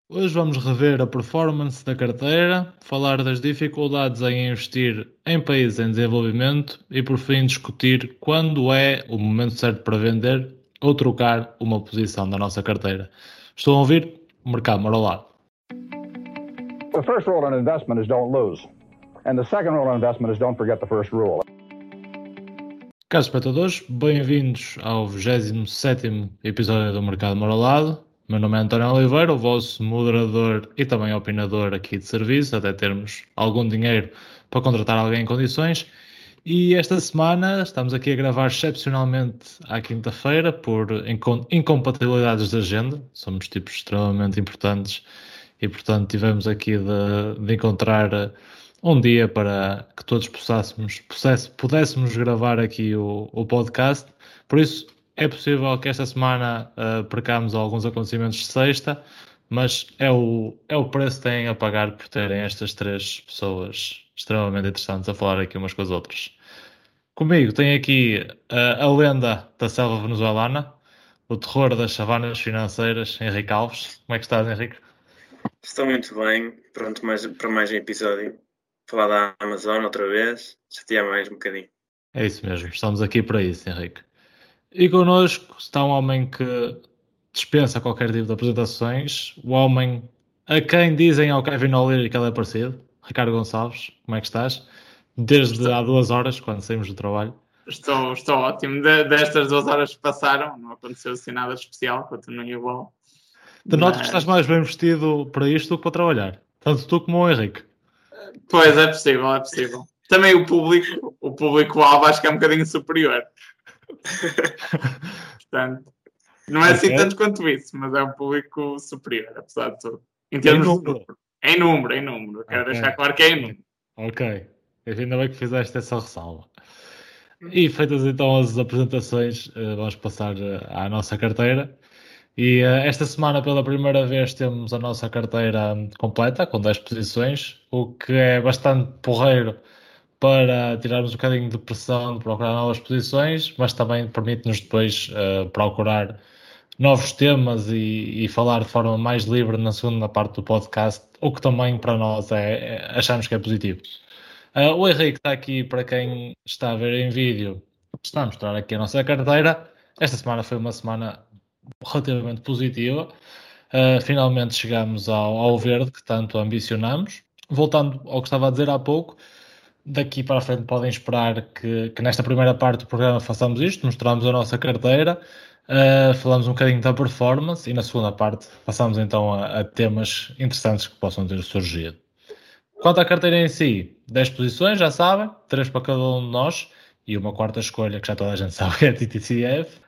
Hoje vamos rever a performance da carteira, falar das dificuldades em investir em países em desenvolvimento e, por fim, discutir quando é o momento certo para vender ou trocar uma posição da nossa carteira. Estão a ouvir? O mercado mora ao lado. The first rule in investment is don't lose. And the second rule in investment is don't forget the first rule. Caros espectadores, bem-vindos ao 27º episódio do Mercado Mora ao Lado. Meu nome é António Oliveira, o vosso moderador e também opinador aqui de serviço, até termos algum dinheiro para contratar alguém em condições. E esta semana estamos aqui a gravar excepcionalmente à quinta-feira por incompatibilidades de agenda. Somos tipos extremamente importantes e, portanto, tivemos aqui de encontrar um dia para que todos pudéssemos gravar aqui o podcast. Por isso, é possível que esta semana percamos alguns acontecimentos de sexta, mas é o preço que têm a pagar por terem estas três pessoas extremamente interessantes a falar aqui umas com as outras. Comigo tem aqui a lenda da selva venezuelana, o terror das savanas financeiras, Henrique Alves. Como é que estás, Henrique? Estou muito bem, pronto para mais um episódio. Falar da Amazon outra vez, chatear mais um bocadinho. É isso mesmo, estamos aqui para isso, Henrique. E connosco está um homem que dispensa qualquer tipo de apresentações, o homem a quem dizem ao Kevin O'Leary que ele é parecido, Ricardo Gonçalves. Como é que estás? Desde há 2 horas, quando saímos do trabalho. Estou ótimo. Destas 2 horas que passaram, não aconteceu assim nada especial, continuo igual. Denoto que estás mais bem vestido para isto do que para trabalhar. Tanto tu como o Henrique. Pois, é possível. Também o público-alvo acho que é um bocadinho superior. Portanto, não é assim tanto quanto isso, mas é um público superior, apesar de tudo. Em termos de número. Em número. Quero deixar claro que é em número. Ok. Ainda bem que fizeste essa ressalva. E feitas então as apresentações, vamos passar à nossa carteira. E esta semana, pela primeira vez, temos a nossa carteira completa, com 10 posições, o que é bastante porreiro para tirarmos um bocadinho de pressão de procurar novas posições, mas também permite-nos depois procurar novos temas e falar de forma mais livre na segunda parte do podcast, o que também para nós achamos que é positivo. O Henrique está aqui, para quem está a ver em vídeo, está a mostrar aqui a nossa carteira. Esta semana foi uma semana relativamente positiva. Finalmente chegamos ao verde que tanto ambicionamos. Voltando ao que estava a dizer há pouco, daqui para a frente podem esperar que nesta primeira parte do programa façamos isto, mostramos a nossa carteira, falamos um bocadinho da performance e na segunda parte passamos então a temas interessantes que possam ter surgido. Quanto à carteira em si, 10 posições, já sabem, 3 para cada um de nós e uma quarta escolha que já toda a gente sabe que é a TTCF.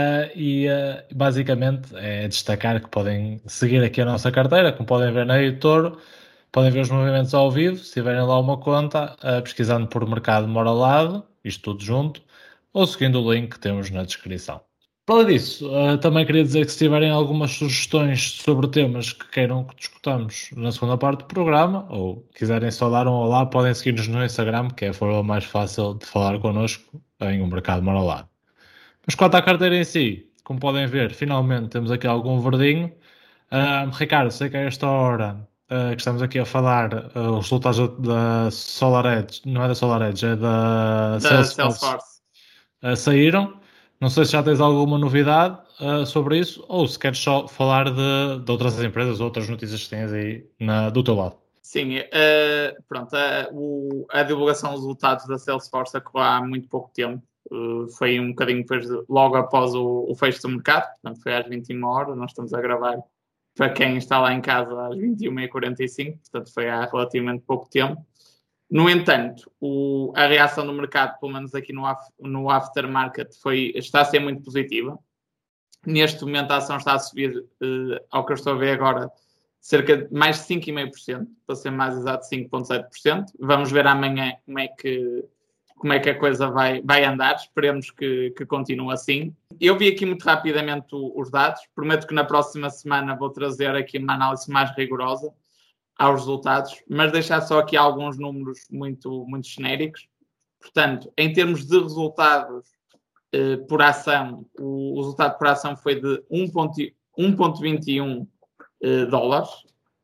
Basicamente é destacar que podem seguir aqui a nossa carteira, como podem ver na editor, podem ver os movimentos ao vivo, se tiverem lá uma conta, pesquisando por Mercado Mora ao Lado, isto tudo junto, ou seguindo o link que temos na descrição. Para além disso, também queria dizer que se tiverem algumas sugestões sobre temas que queiram que discutamos na segunda parte do programa, ou quiserem só dar um olá, podem seguir-nos no Instagram, que é a forma mais fácil de falar connosco em O Mercado Mora ao Lado. Mas quanto à carteira em si, como podem ver, finalmente temos aqui algum verdinho. Ricardo, sei que a esta hora que estamos aqui a falar, os resultados da SolarEdge, não é da SolarEdge, é da Salesforce, saíram. Não sei se já tens alguma novidade sobre isso, ou se queres só falar de outras empresas, outras notícias que tens aí do teu lado. Sim, pronto, a divulgação dos resultados da Salesforce ocorreu há muito pouco tempo. Foi um bocadinho depois, logo após o fecho do mercado, portanto foi às 21 horas, nós estamos a gravar para quem está lá em casa às 21h45, portanto foi há relativamente pouco tempo. No entanto, a reação do mercado, pelo menos aqui no aftermarket, está a ser muito positiva. Neste momento a ação está a subir, ao que eu estou a ver agora, cerca de mais de 5,5%, para ser mais exato 5,7%. Vamos ver amanhã como é que a coisa vai andar, esperemos que continue assim. Eu vi aqui muito rapidamente os dados, prometo que na próxima semana vou trazer aqui uma análise mais rigorosa aos resultados, mas deixar só aqui alguns números muito, muito genéricos. Portanto, em termos de resultados por ação, o resultado por ação foi de 1,21 dólares,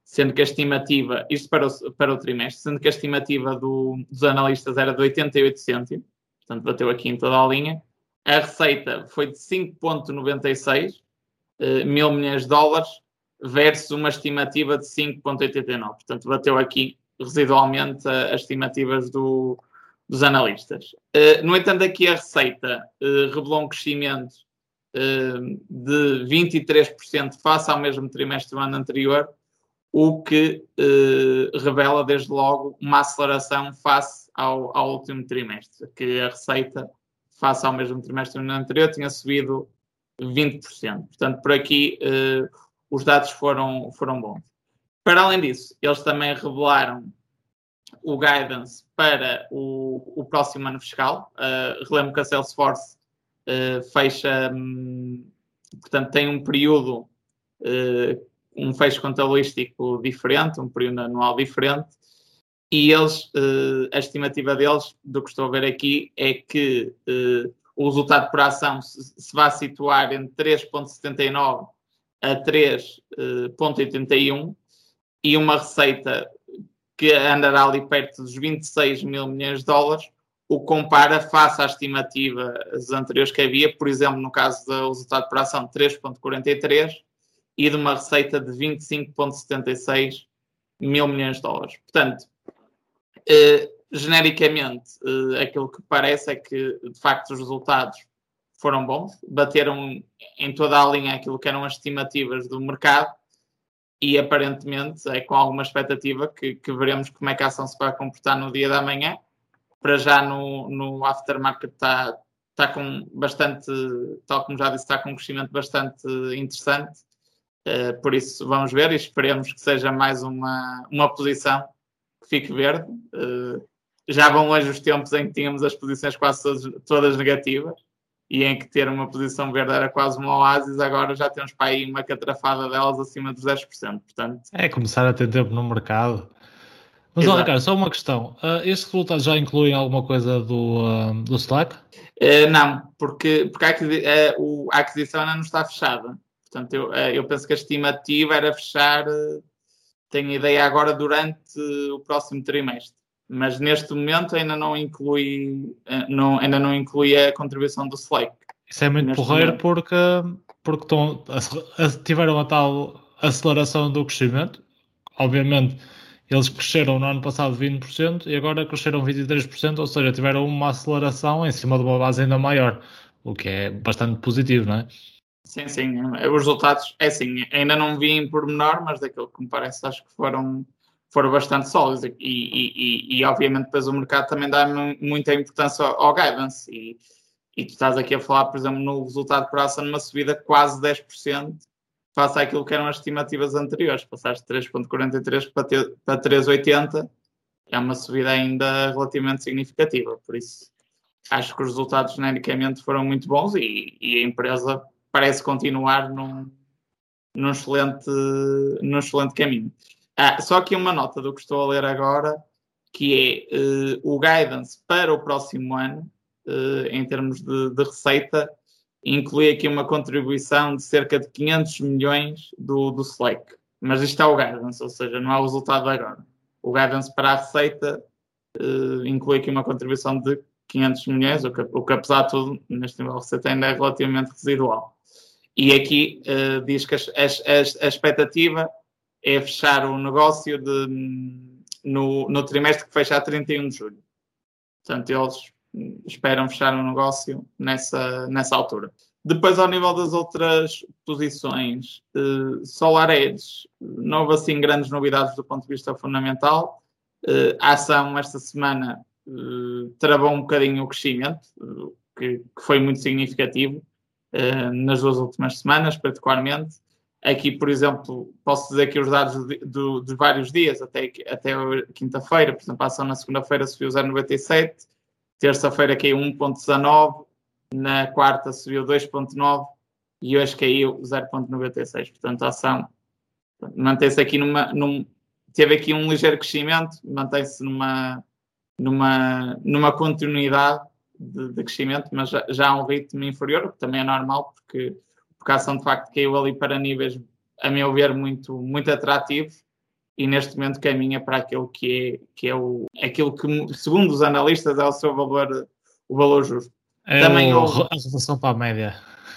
sendo que a estimativa, isto para o trimestre, sendo que a estimativa dos analistas era de 88 cêntimos, portanto bateu aqui em toda a linha. A receita foi de 5,96 mil milhões de dólares versus uma estimativa de 5,89. Portanto, bateu aqui residualmente as estimativas dos analistas. No entanto, aqui a receita revelou um crescimento de 23% face ao mesmo trimestre do ano anterior, o que revela, desde logo, uma aceleração face ao último trimestre, que a receita, face ao mesmo trimestre do ano anterior, tinha subido 20%. Portanto, por aqui os dados foram bons. Para além disso, eles também revelaram o guidance para o próximo ano fiscal. Relembro que a Salesforce fecha, portanto, tem um período, um fecho contabilístico diferente, um período anual diferente, e eles, a estimativa deles, do que estou a ver aqui, é que o resultado por ação se vai situar entre 3,79 a 3,81 e uma receita que andará ali perto dos 26 mil milhões de dólares, o que compara face à estimativa anteriores que havia, por exemplo, no caso do resultado por ação de 3,43 e de uma receita de 25,76 mil milhões de dólares. Portanto, genericamente, aquilo que parece é que, de facto, os resultados foram bons, bateram em toda a linha aquilo que eram as estimativas do mercado e, aparentemente, é com alguma expectativa que veremos como é que a ação se vai comportar no dia da manhã. Para já, no aftermarket está com bastante, tal como já disse, está com um crescimento bastante interessante. Por isso, vamos ver e esperemos que seja mais uma posição que fique verde. Já vão longe os tempos em que tínhamos as posições quase todas negativas e em que ter uma posição verde era quase um oásis. Agora já temos para aí uma catrafada delas acima dos 10%. Portanto, é começar a ter tempo no mercado. Mas, Ricardo, só uma questão. Estes resultados já incluem alguma coisa do Slack? Não, porque a aquisição ainda não está fechada. Portanto, eu penso que a estimativa era fechar, tenho ideia agora, durante o próximo trimestre. Mas neste momento ainda não inclui a contribuição do Slack. Isso é muito porreiro porque tiveram a tal aceleração do crescimento. Obviamente, eles cresceram no ano passado 20% e agora cresceram 23%, ou seja, tiveram uma aceleração em cima de uma base ainda maior, o que é bastante positivo, não é? Sim. Os resultados, assim, ainda não vi em pormenor, mas daquilo que me parece, acho que foram bastante sólidos e obviamente depois o mercado também dá muita importância ao guidance e tu estás aqui a falar, por exemplo, no resultado por ação numa subida de quase 10% face àquilo que eram as estimativas anteriores. Passaste de 3,43 para 3,80, é uma subida ainda relativamente significativa, por isso acho que os resultados genericamente foram muito bons e a empresa parece continuar num excelente caminho. Só aqui uma nota do que estou a ler agora, que é o guidance para o próximo ano, em termos de receita, inclui aqui uma contribuição de cerca de 500 milhões do Slack. Mas isto é o guidance, ou seja, não é o resultado de agora. O guidance para a receita inclui aqui uma contribuição de 500 milhões, o que apesar de tudo, neste nível de receita ainda é relativamente residual. E aqui diz que a expectativa é fechar o negócio no trimestre que fecha a 31 de julho. Portanto, eles esperam fechar o negócio nessa altura. Depois, ao nível das outras posições, SolarEdge, não houve assim grandes novidades do ponto de vista fundamental. A ação esta semana travou um bocadinho o crescimento, que foi muito significativo nas duas últimas semanas, particularmente. Aqui, por exemplo, posso dizer que os dados de vários dias, até quinta-feira, por exemplo, a ação na segunda-feira subiu 0,97, terça-feira caiu 1,19, na quarta subiu 2,9 e hoje caiu 0,96. Portanto, a ação mantém-se aqui teve aqui um ligeiro crescimento, mantém-se numa continuidade de crescimento, mas já a um ritmo inferior, o que também é normal, porque a ação de facto caiu ali para níveis, a meu ver, muito, muito atrativos e neste momento caminha para aquilo que é aquilo que, segundo os analistas, é o seu valor, o valor justo. É Também a relação para a média.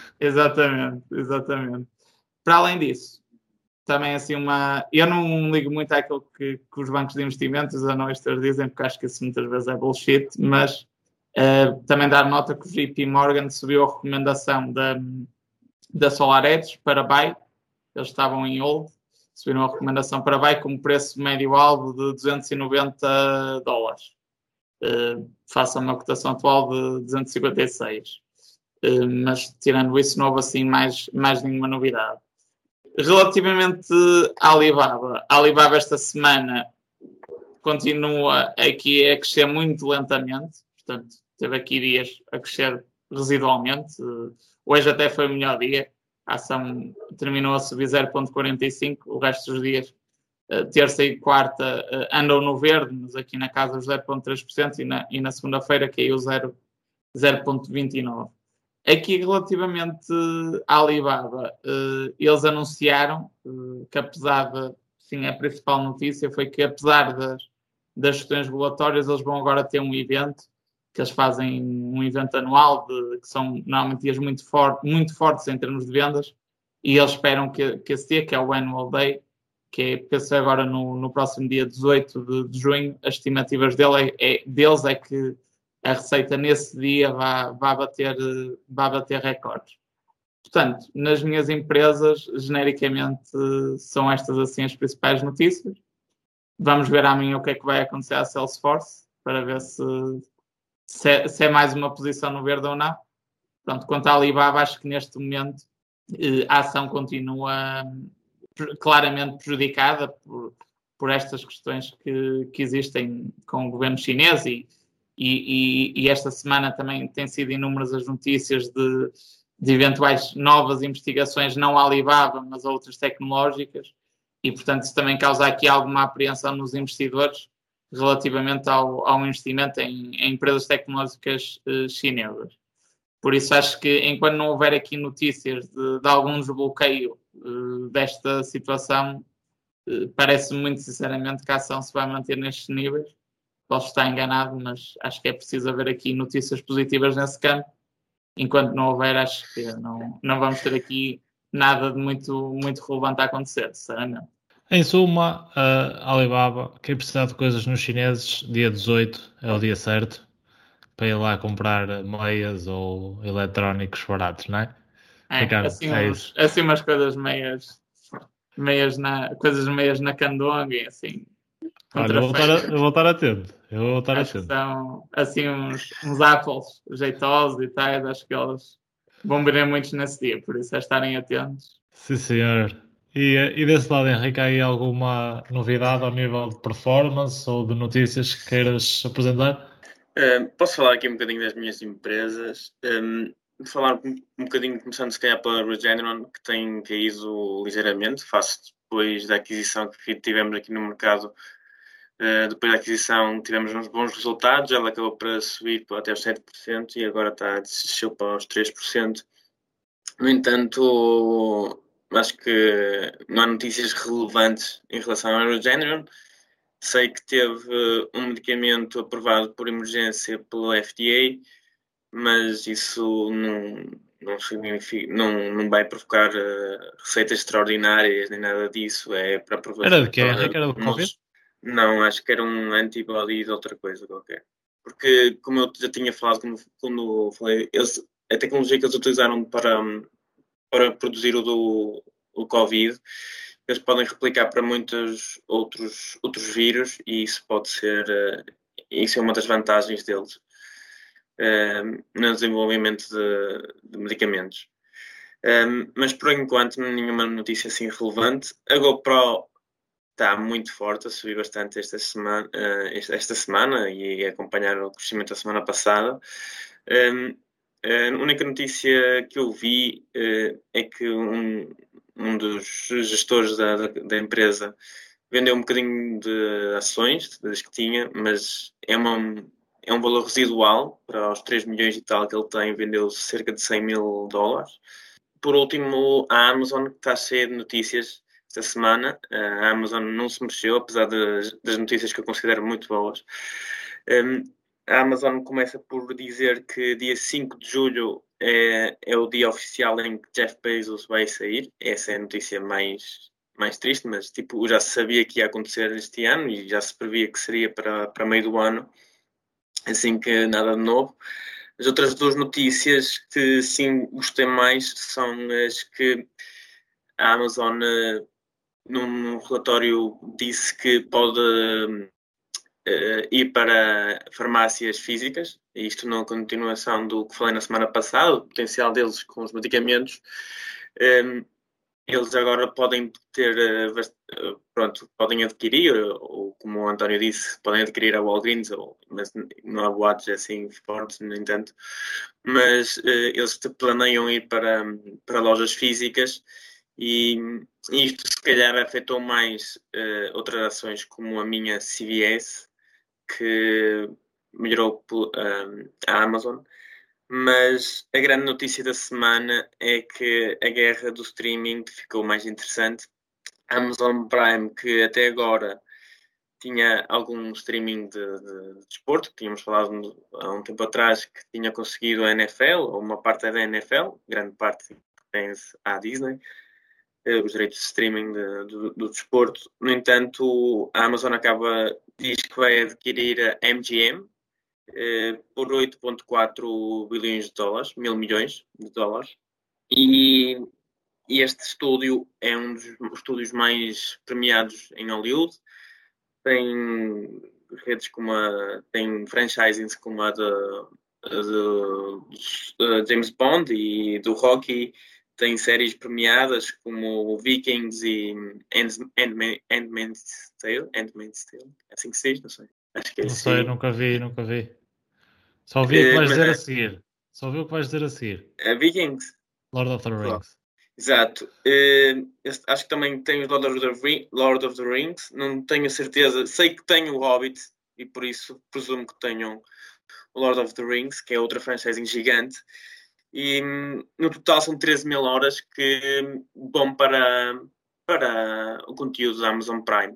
Exatamente. Para além disso, também assim eu não ligo muito àquilo que os bancos de investimentos, os analistas dizem, porque acho que isso muitas vezes é bullshit, mas também dar nota que o JP Morgan subiu a recomendação da SolarEdge para buy. Eles estavam em hold, subiram a recomendação para buy com um preço médio-alvo de $290. Face a uma cotação atual de 256. Mas tirando isso, não houve assim mais nenhuma novidade. Relativamente à Alibaba, a Alibaba esta semana continua aqui a crescer muito lentamente, portanto, teve aqui dias a crescer residualmente. Hoje até foi o melhor dia, a ação terminou a subir 0,45, o resto dos dias, terça e quarta, andam no verde, mas aqui na casa dos 0,3% e na segunda-feira caiu 0,29%. Aqui, relativamente à Alibaba, eles anunciaram que, apesar de, sim, a principal notícia foi que, apesar das questões regulatórias, eles vão agora ter um evento, que eles fazem um evento anual, que são normalmente dias muito fortes em termos de vendas, e eles esperam que esse dia, que é o Annual Day, que é, penso agora no próximo dia 18 de junho, as estimativas deles é que a receita nesse dia vai bater recordes. Portanto, nas minhas empresas, genericamente, são estas assim as principais notícias. Vamos ver amanhã o que é que vai acontecer à Salesforce, para ver se é mais uma posição no verde ou não. Pronto, quanto à Alibaba, acho que neste momento a ação continua claramente prejudicada por estas questões que existem com o governo chinês e esta semana também tem sido inúmeras as notícias de eventuais novas investigações, não à Alibaba, mas a outras tecnológicas, e portanto isso também causa aqui alguma apreensão nos investidores relativamente ao investimento em empresas tecnológicas chinesas. Por isso acho que enquanto não houver aqui notícias de algum desbloqueio desta situação, parece muito sinceramente que a ação se vai manter nestes níveis. Posso estar enganado, mas acho que é preciso haver aqui notícias positivas nesse campo. Enquanto não houver, acho que não vamos ter aqui nada de muito relevante a acontecer, sinceramente. Em suma, a Alibaba, quem precisar de coisas nos chineses, dia 18 é o dia certo para ir lá comprar meias ou eletrónicos baratos, não é? Ricardo, assim umas coisas meias coisas meias na Candonga e assim. Olha, eu vou estar atento. São assim uns apples jeitosos e tais, acho que eles vão vir muitos nesse dia, por isso é estarem atentos. Sim, senhor. E desse lado, Henrique, há aí alguma novidade ao nível de performance ou de notícias que queiras apresentar? Posso falar aqui um bocadinho das minhas empresas. Falar um bocadinho, começando se calhar pela Regeneron, que tem caído ligeiramente, face depois da aquisição que tivemos aqui no mercado. Depois da aquisição tivemos uns bons resultados, ela acabou para subir até os 7% e agora desceu para os 3%. No entanto, acho que não há notícias relevantes em relação à Regeneron. Sei que teve um medicamento aprovado por emergência pelo FDA, mas isso não significa, não vai provocar receitas extraordinárias nem nada disso. É para aprovação. Era de quê, Henrique? Era do Covid? Não, acho que era um antibody de outra coisa qualquer. Porque, como eu já tinha falado, quando falei, a tecnologia que eles utilizaram para produzir o Covid, eles podem replicar para muitos outros vírus e isso pode ser, isso é uma das vantagens deles no desenvolvimento de medicamentos. Mas, por enquanto, nenhuma notícia assim relevante. A GoPro está muito forte, a subir bastante esta semana e a acompanhar o crescimento da semana passada. A única notícia que eu vi é que um dos gestores da empresa vendeu um bocadinho de ações das que tinha, mas é um valor residual para os 3 milhões e tal que ele tem, vendeu cerca de $100 mil. Por último, a Amazon, que está cheia de notícias, esta semana. A Amazon não se mexeu, apesar das notícias que eu considero muito boas. A Amazon começa por dizer que dia 5 de julho é o dia oficial em que Jeff Bezos vai sair. Essa é a notícia mais triste, mas tipo, já se sabia que ia acontecer este ano e já se previa que seria para meio do ano, assim que nada de novo. As outras duas notícias que sim gostei mais são as que a Amazon, num relatório, disse que pode ir para farmácias físicas, e isto na continuação do que falei na semana passada, o potencial deles com os medicamentos. Eles agora podem ter, podem adquirir, ou como o António disse, podem adquirir a Walgreens, mas não há boatos assim fortes, no entanto. Mas eles planeiam ir para lojas físicas e isto se calhar afetou mais outras ações como a minha CVS, que melhorou a Amazon. Mas a grande notícia da semana é que a guerra do streaming ficou mais interessante. A Amazon Prime, que até agora tinha algum streaming de desporto, que tínhamos falado há um tempo atrás, que tinha conseguido a NFL, ou uma parte da NFL, grande parte pertence à Disney, os direitos de streaming do desporto. No entanto, a Amazon diz que vai adquirir a MGM, por 8,4 bilhões de dólares, mil milhões de dólares, e este estúdio é um dos estúdios mais premiados em Hollywood. Tem redes tem franchisings como a de James Bond e do Rocky. Tem séries premiadas como Vikings e Handmaid's Tale, é assim que se diz, não sei. Acho que é Não assim. sei, nunca vi. Só ouvi o que vais dizer a seguir. Vikings. Lord of the Rings. Exato. Acho que também tem o Lord of the Rings. Não tenho certeza. Sei que tem o Hobbit e por isso presumo que tenham o Lord of the Rings, que é outra franchising gigante. E no total são 13 mil horas que vão para o conteúdo da Amazon Prime.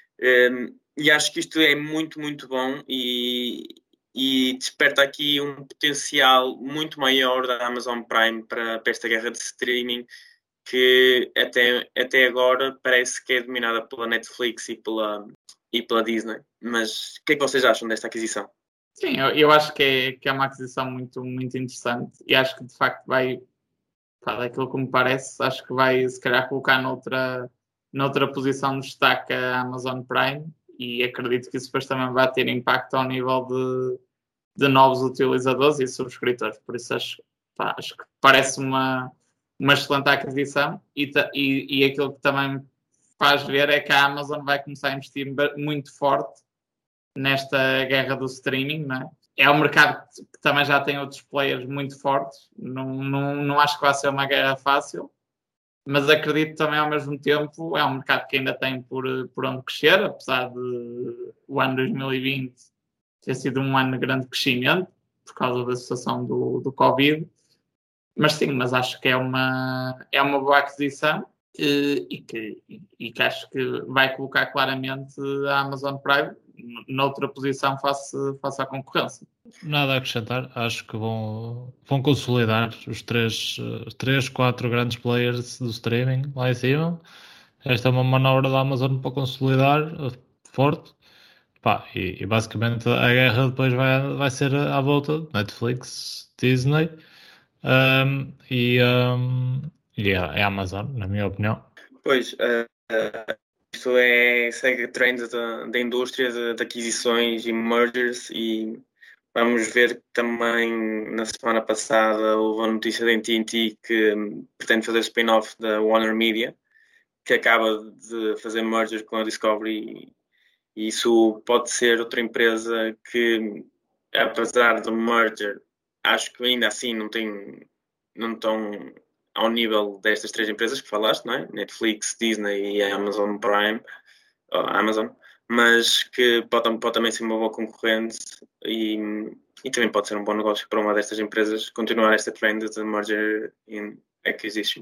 E acho que isto é muito, muito bom e desperta aqui um potencial muito maior da Amazon Prime para esta guerra de streaming, que até agora parece que é dominada pela Netflix e pela Disney. Mas o que é que vocês acham desta aquisição? Sim, eu acho que é uma aquisição muito, muito interessante e acho que de facto vai, daquilo que me parece, acho que vai se calhar colocar noutra posição de destaque a Amazon Prime, e acredito que isso depois também vai ter impacto ao nível de novos utilizadores e subscritores. Por isso acho que parece uma excelente aquisição e aquilo que também faz ver é que a Amazon vai começar a investir muito forte nesta guerra do streaming, não é? É um mercado que também já tem outros players muito fortes. Não acho que vai ser uma guerra fácil, mas acredito também ao mesmo tempo é um mercado que ainda tem por onde crescer, apesar de o ano 2020 ter sido um ano de grande crescimento por causa da situação do Covid. Mas sim, acho que é uma boa aquisição e que acho que vai colocar claramente a Amazon Prime noutra posição face à concorrência. Nada a acrescentar, acho que vão consolidar os 4 grandes players do streaming lá em cima. Esta é uma manobra da Amazon para consolidar forte. E basicamente a guerra depois vai ser à volta de Netflix, Disney e a Amazon, na minha opinião. Pois, isto segue a trend da indústria de aquisições e mergers, e vamos ver que também na semana passada houve a notícia da AT&T que pretende fazer spin-off da Warner Media, que acaba de fazer merger com a Discovery, e isso pode ser outra empresa que, apesar do merger, acho que ainda assim não estão ao nível destas 3 empresas que falaste, não é? Netflix, Disney e Amazon Prime, Amazon, mas que pode também ser uma boa concorrente e também pode ser um bom negócio para uma destas empresas continuar esta trend de merger in acquisitions.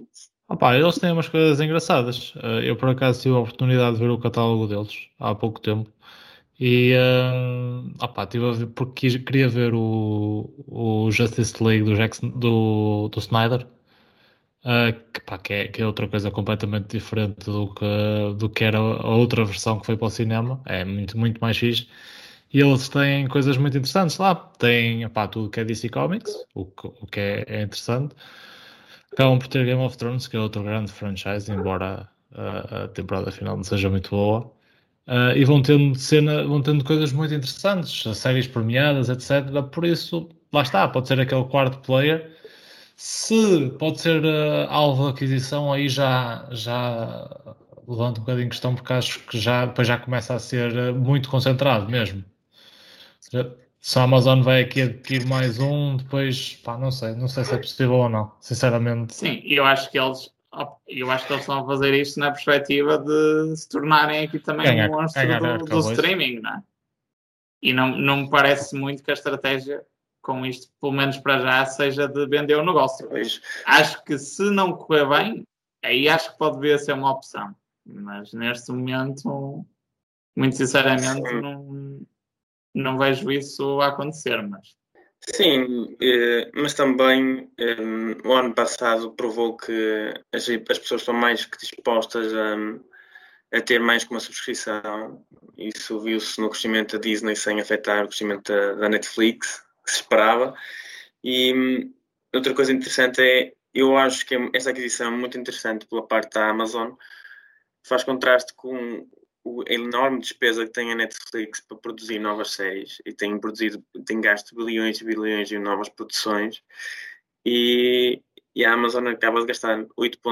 Opá, eles têm umas coisas engraçadas. Eu, por acaso, tive a oportunidade de ver o catálogo deles há pouco tempo. E, opá, tive a ver, porque queria ver o Justice League do Snyder. Que é outra coisa completamente diferente do que era a outra versão que foi para o cinema. É muito, muito mais fixe. E eles têm coisas muito interessantes lá. Tem, opá, tudo que é DC Comics, o que é interessante. Acabam por ter Game of Thrones, que é outro grande franchise, embora a temporada final não seja muito boa. E vão tendo coisas muito interessantes, séries premiadas, etc. Por isso, lá está, pode ser aquele quarto player. Se pode ser alvo de aquisição, aí já levanto um bocadinho de questão, porque acho que depois já começa a ser muito concentrado mesmo. Se a Amazon vai aqui adquirir mais um, depois, pá, não sei se é possível ou não, sinceramente. Sim, eu acho que eles estão a fazer isto na perspectiva de se tornarem aqui também um monstro ganhar do Cowboys. streaming, não é? E não me parece muito que a estratégia com isto, pelo menos para já, seja de vender o negócio. Pois. Acho que se não correr bem, aí acho que pode vir a ser uma opção. Mas neste momento, muito sinceramente, não vejo isso a acontecer. Mas Sim, mas também o ano passado provou que as pessoas estão mais que dispostas a ter mais que uma subscrição. Isso viu-se no crescimento da Disney sem afetar o crescimento da Netflix, que se esperava. E outra coisa interessante eu acho que essa aquisição é muito interessante pela parte da Amazon, faz contraste com a enorme despesa que tem a Netflix para produzir novas séries e tem gasto bilhões e bilhões em novas produções e a Amazon acaba de gastar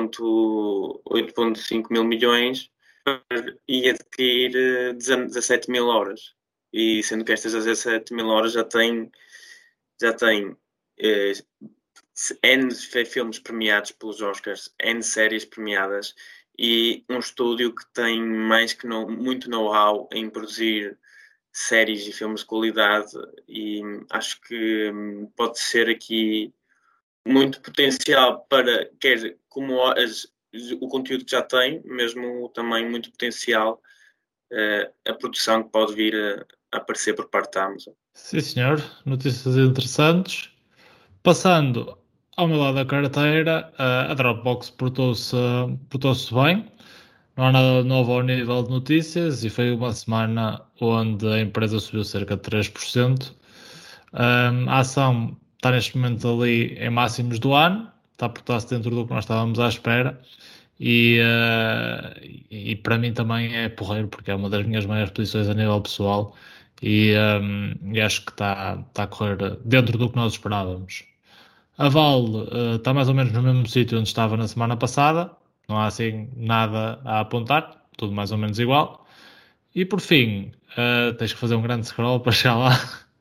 8,5 mil milhões e adquirir 17 mil horas. E sendo que estas 17 mil horas já tem N filmes premiados pelos Oscars, N séries premiadas e um estúdio que tem mais que muito know-how em produzir séries e filmes de qualidade e acho que pode ser aqui muito potencial para, quer como o conteúdo que já tem, mesmo também muito potencial a produção que pode vir a aparecer por parte da Amazon. Sim, senhor. Notícias interessantes. Passando ao meu lado da carteira, a Dropbox portou-se bem. Não há nada novo ao nível de notícias e foi uma semana onde a empresa subiu cerca de 3%. A ação está neste momento ali em máximos do ano, está a portar-se dentro do que nós estávamos à espera. E para mim também é porreiro, porque é uma das minhas maiores posições a nível pessoal e acho que está a correr dentro do que nós esperávamos. A Vale está mais ou menos no mesmo sítio onde estava na semana passada, não há assim nada a apontar, tudo mais ou menos igual. E por fim, tens que fazer um grande scroll para chegar lá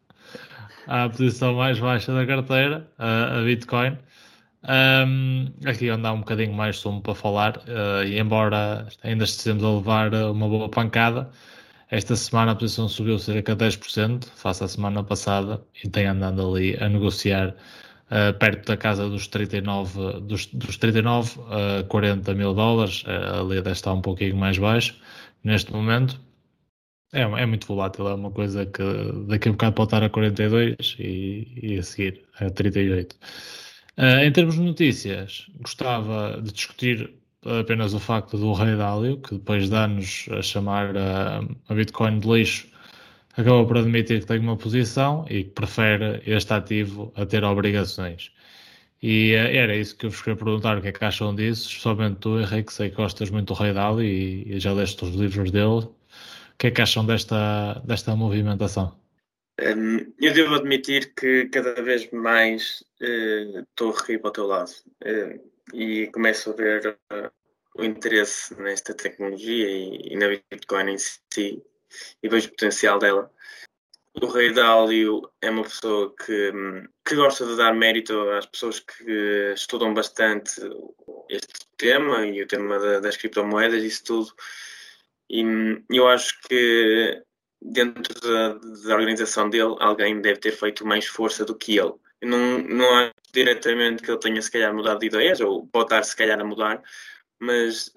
à posição mais baixa da carteira, a Bitcoin. Aqui anda um bocadinho mais sumo para falar, e embora ainda estejamos a levar uma boa pancada, esta semana a posição subiu cerca de 10% face à semana passada e tem andado ali a negociar perto da casa dos 39, dos 39 a 40 mil dólares. Ali deve estar um pouquinho mais baixo neste momento. É muito volátil, é uma coisa que daqui a bocado pode estar a 42 e a seguir a 38. Em termos de notícias, gostava de discutir apenas o facto do Rei Dalio, que depois de anos a chamar a Bitcoin de lixo, acabou por admitir que tem uma posição e que prefere este ativo a ter obrigações. E era isso que eu vos queria perguntar, o que é que acham disso, especialmente tu, Henrique, sei que gostas muito do Rei Dalio e já leste os livros dele. O que é que acham desta movimentação? Eu devo admitir que cada vez mais estou a rir para o teu lado e começo a ver o interesse nesta tecnologia e na Bitcoin em si e vejo o potencial dela. O Rei Dalio é uma pessoa que gosta de dar mérito às pessoas que estudam bastante este tema e o tema das criptomoedas e isso tudo. E eu acho que dentro da organização dele, alguém deve ter feito mais força do que ele. Não acho diretamente que ele tenha se calhar mudado de ideias, ou pode estar se calhar a mudar, mas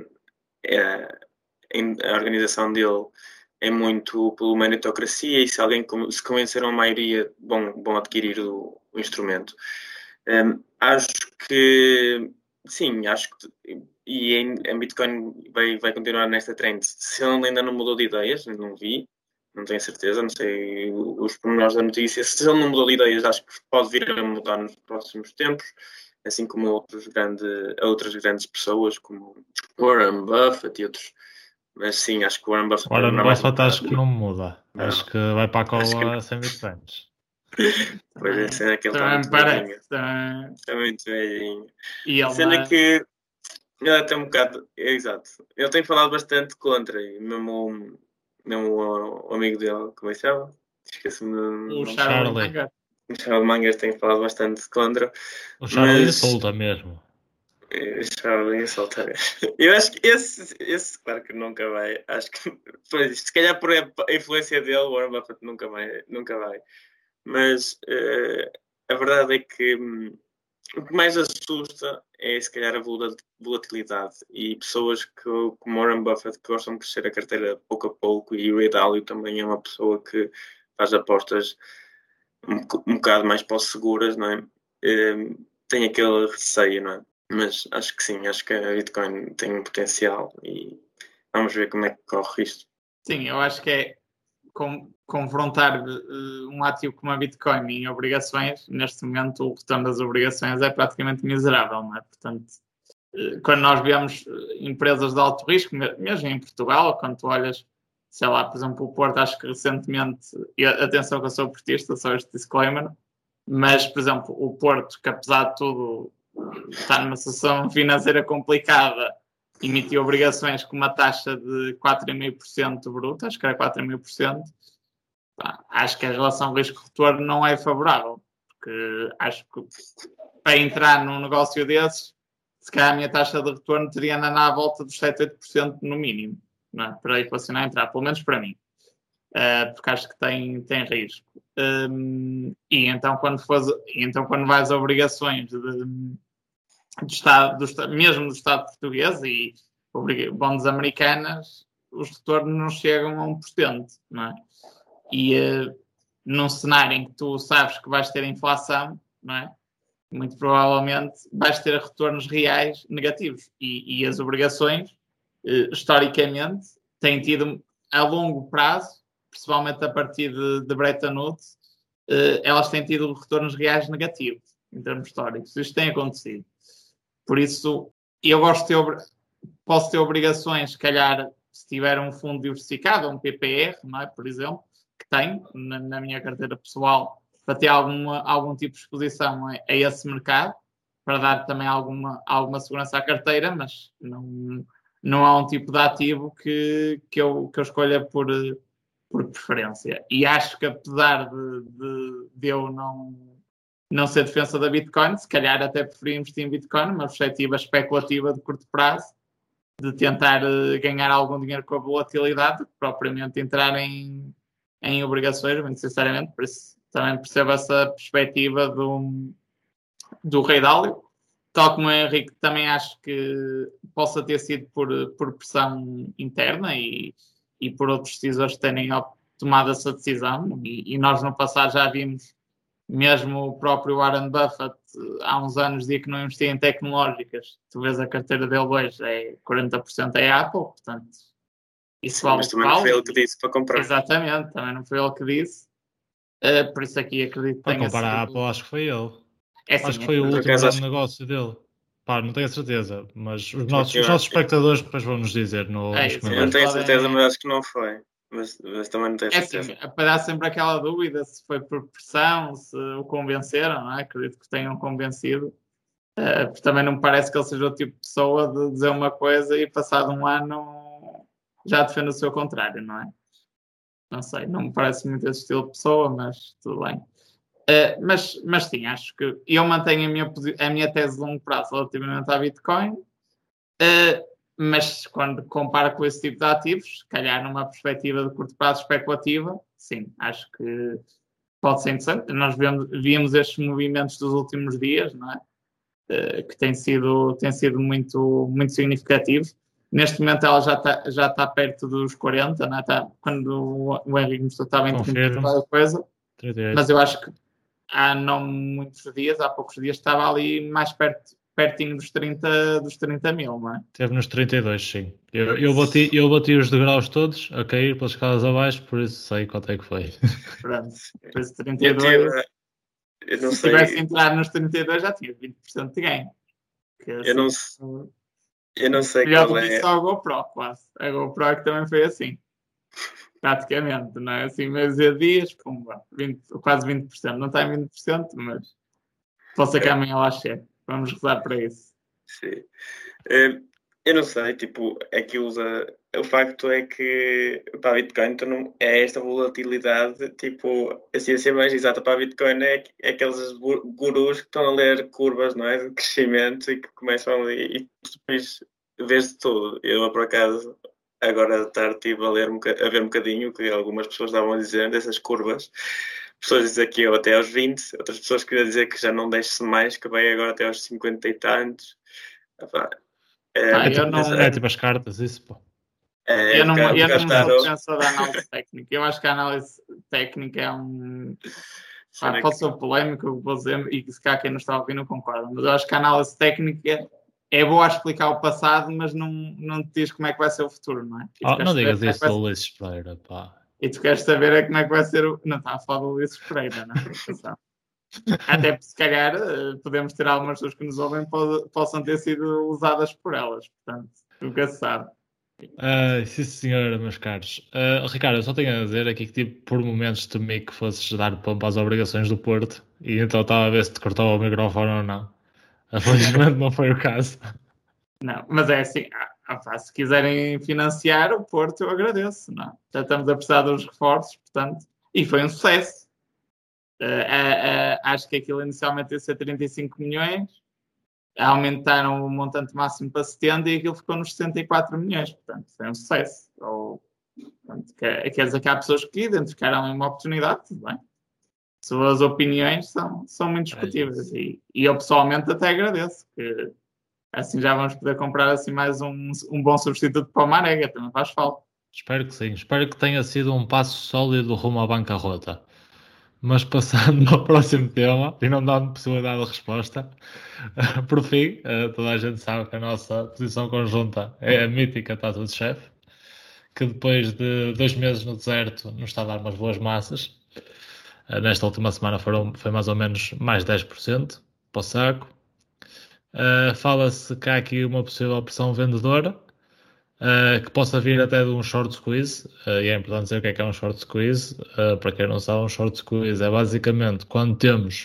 a organização dele é muito pela meritocracia, e se alguém se convencer a maioria, vão adquirir o instrumento. Acho que sim, e em Bitcoin vai continuar nesta trend. Se ele ainda não mudou de ideias, não vi, não tenho certeza, não sei os pormenores da notícia. Se ele não mudou de ideias, acho que pode vir a mudar nos próximos tempos, assim como outras grandes pessoas, como Warren Buffett e outros. Mas sim, acho que o Warren Buffett... Warren Buffett acho que não muda. Não. Acho que vai para a cola sem bitcoins. Pois é, cena que ele está muito velhinho. Está muito velhinho. E ele Cena que ele até um bocado... Exato. Ele tem falado bastante contra, e mesmo o amigo dele, como é que se chama? Esqueci-me o Charlie Munger. O Charlie Munger tem falado bastante contra. O Charlie insulta mesmo. O Charlie insulta mesmo. Eu acho que esse claro que nunca vai. Acho que, pois, se calhar por a influência dele, o Warren Buffett nunca vai. Mas a verdade é que o que mais assusta é se calhar a volatilidade, e pessoas como Warren Buffett, que gostam de crescer a carteira pouco a pouco, e o Ray Dalio também é uma pessoa que faz apostas um bocado mais seguras, não é? Tem aquele receio, não é? Mas acho que sim, acho que a Bitcoin tem um potencial, e vamos ver como é que corre isto. Sim, eu acho que é confrontar um ativo como a Bitcoin em obrigações. Neste momento o retorno das obrigações é praticamente miserável, não é? Portanto, quando nós vemos empresas de alto risco, mesmo em Portugal, quando tu olhas, sei lá, por exemplo, o Porto, acho que recentemente, e atenção que eu sou portista, só este disclaimer, mas, por exemplo, o Porto, que apesar de tudo está numa situação financeira complicada, emitiu obrigações com uma taxa de 4,5% bruta, acho que era 4,5%. Acho que a relação risco-retorno não é favorável, porque acho que para entrar num negócio desses, se calhar a minha taxa de retorno teria de andar à volta dos 7, 8% no mínimo, não é? Para equacionar a entrar, pelo menos para mim, porque acho que tem risco. E então quando vais a obrigações mesmo do Estado português e bonds americanas, os retornos não chegam a 1%, não é? E num cenário em que tu sabes que vais ter inflação, não é? Muito provavelmente vais ter retornos reais negativos. E as obrigações, historicamente, têm tido a longo prazo, principalmente a partir de Bretton Woods, elas têm tido retornos reais negativos, em termos históricos. Isto tem acontecido. Por isso, eu posso ter obrigações, se calhar, se tiver um fundo diversificado, um PPR, não é? Por exemplo, que tenho na minha carteira pessoal, para ter algum tipo de exposição a esse mercado, para dar também alguma segurança à carteira, mas não há um tipo de ativo que eu escolha por preferência. E acho que, apesar de eu não ser defensa da Bitcoin, se calhar até preferia investir em Bitcoin, uma perspectiva especulativa de curto prazo, de tentar ganhar algum dinheiro com a volatilidade, do que propriamente entrar em obrigações, muito sinceramente. Por isso também percebo essa perspectiva do Ray Dalio. Tal como o Henrique, também acho que possa ter sido por pressão interna e por outros decisores terem tomado essa decisão. E nós no passado já vimos, mesmo o próprio Warren Buffett, há uns anos, dizia que não investia em tecnológicas. Tu vês a carteira dele hoje, 40% é Apple, portanto, isso vale. Mas também não foi ele que disse para comprar. Exatamente, também não foi ele que disse. Por isso aqui acredito que para tenha comprar a sido... Apple, acho que foi ele. Sim, acho que foi o último grande negócio dele. Pá, não tenho a certeza, mas os nossos espectadores depois vão nos dizer nos comentários. Eu não tenho a certeza, mas acho que não foi. Mas também não tenho certeza. Assim, para dar sempre aquela dúvida se foi por pressão, se o convenceram, não é? Acredito que tenham convencido. Porque também não me parece que ele seja o tipo de pessoa de dizer uma coisa e passado um ano já defende o seu contrário, não é? Não sei, não me parece muito esse estilo de pessoa, mas tudo bem. Mas sim, acho que eu mantenho a minha tese de longo prazo relativamente à Bitcoin, mas quando comparo com esse tipo de ativos, se calhar numa perspectiva de curto prazo especulativa, sim, acho que pode ser interessante. Nós víamos estes movimentos dos últimos dias, não é? Que tem sido muito, muito significativo. Neste momento ela já está perto dos 40, não é? Quando o Henrique mostrou estava em 30 coisa. 38. Mas eu acho que há poucos dias estava ali mais pertinho dos 30 mil, não é? Teve nos 32, sim. Eu bati os degraus todos a cair pelas escadas abaixo, por isso sei quanto é que foi. Pronto, depois de 32. Se tivesse entrado nos 32 já tinha 20% de ganho. Eu não sei qual é. Só a GoPro, quase. A GoPro é que também foi assim. Praticamente, não é? Assim, meses a dias, pumba, quase 20%. Não está em 20%, mas pode ser que amanhã lá chegue. Vamos rezar para isso. Sim. Eu não sei, tipo, é que o facto é que para a Bitcoin então, é esta volatilidade, tipo, a ciência mais exata para a Bitcoin é aqueles gurus que estão a ler curvas, não é, de crescimento e que começam ali e depois vês de tudo. Eu, por acaso, agora de tarde estive a ver um bocadinho o que algumas pessoas estavam a dizer dessas curvas. Pessoas dizem que eu até aos 20, outras pessoas queriam dizer que já não desce mais, que vai agora até aos 50 e tantos. É tipo as cartas, isso, pô. Eu não sou defensor da análise técnica. Eu acho que a análise técnica é pode ser polémico, vou dizer, e se cá quem não está a ouvir não concorda, mas eu acho que a análise técnica é boa a explicar o passado, mas não te diz como é que vai ser o futuro, não é? Não digas isso do Ulisses Pereira, pá. E tu queres saber como é que vai ser o... Não, está a falar do Ulisses Pereira, não é? Até porque, se calhar, podemos ter algumas pessoas que nos ouvem possam ter sido usadas por elas. Portanto, nunca se sabe. Sim, senhora, meus caros. Ricardo, eu só tenho a dizer aqui que, tipo, por momentos temi que fosses dar pompa às obrigações do Porto e então estava a ver se te cortava o microfone ou não. Felizmente não foi o caso. Não, mas é assim, se quiserem financiar o Porto, eu agradeço. Não? Já estamos a precisar dos reforços, portanto, e foi um sucesso. Acho que aquilo inicialmente ia ser 35 milhões, aumentaram o montante máximo para 70 e aquilo ficou nos 64 milhões, portanto, foi um sucesso. Portanto, quer dizer que há pessoas que identificaram uma oportunidade, tudo bem. Suas opiniões são muito discutíveis e eu pessoalmente até agradeço, que assim já vamos poder comprar assim mais um bom substituto para o Marega, também faz falta. Espero que sim, espero que tenha sido um passo sólido rumo à bancarrota. Mas passando ao próximo tema e não dando possibilidade de resposta, por fim, toda a gente sabe que a nossa posição conjunta é a mítica taça de chefe, que depois de 2 meses no deserto nos está a dar umas boas massas. Nesta última semana foi mais ou menos mais 10% para o saco. Fala-se que há aqui uma possível pressão vendedora, que possa vir até de um short squeeze, e é importante dizer o que é um short squeeze. Para quem não sabe, um short squeeze é basicamente quando temos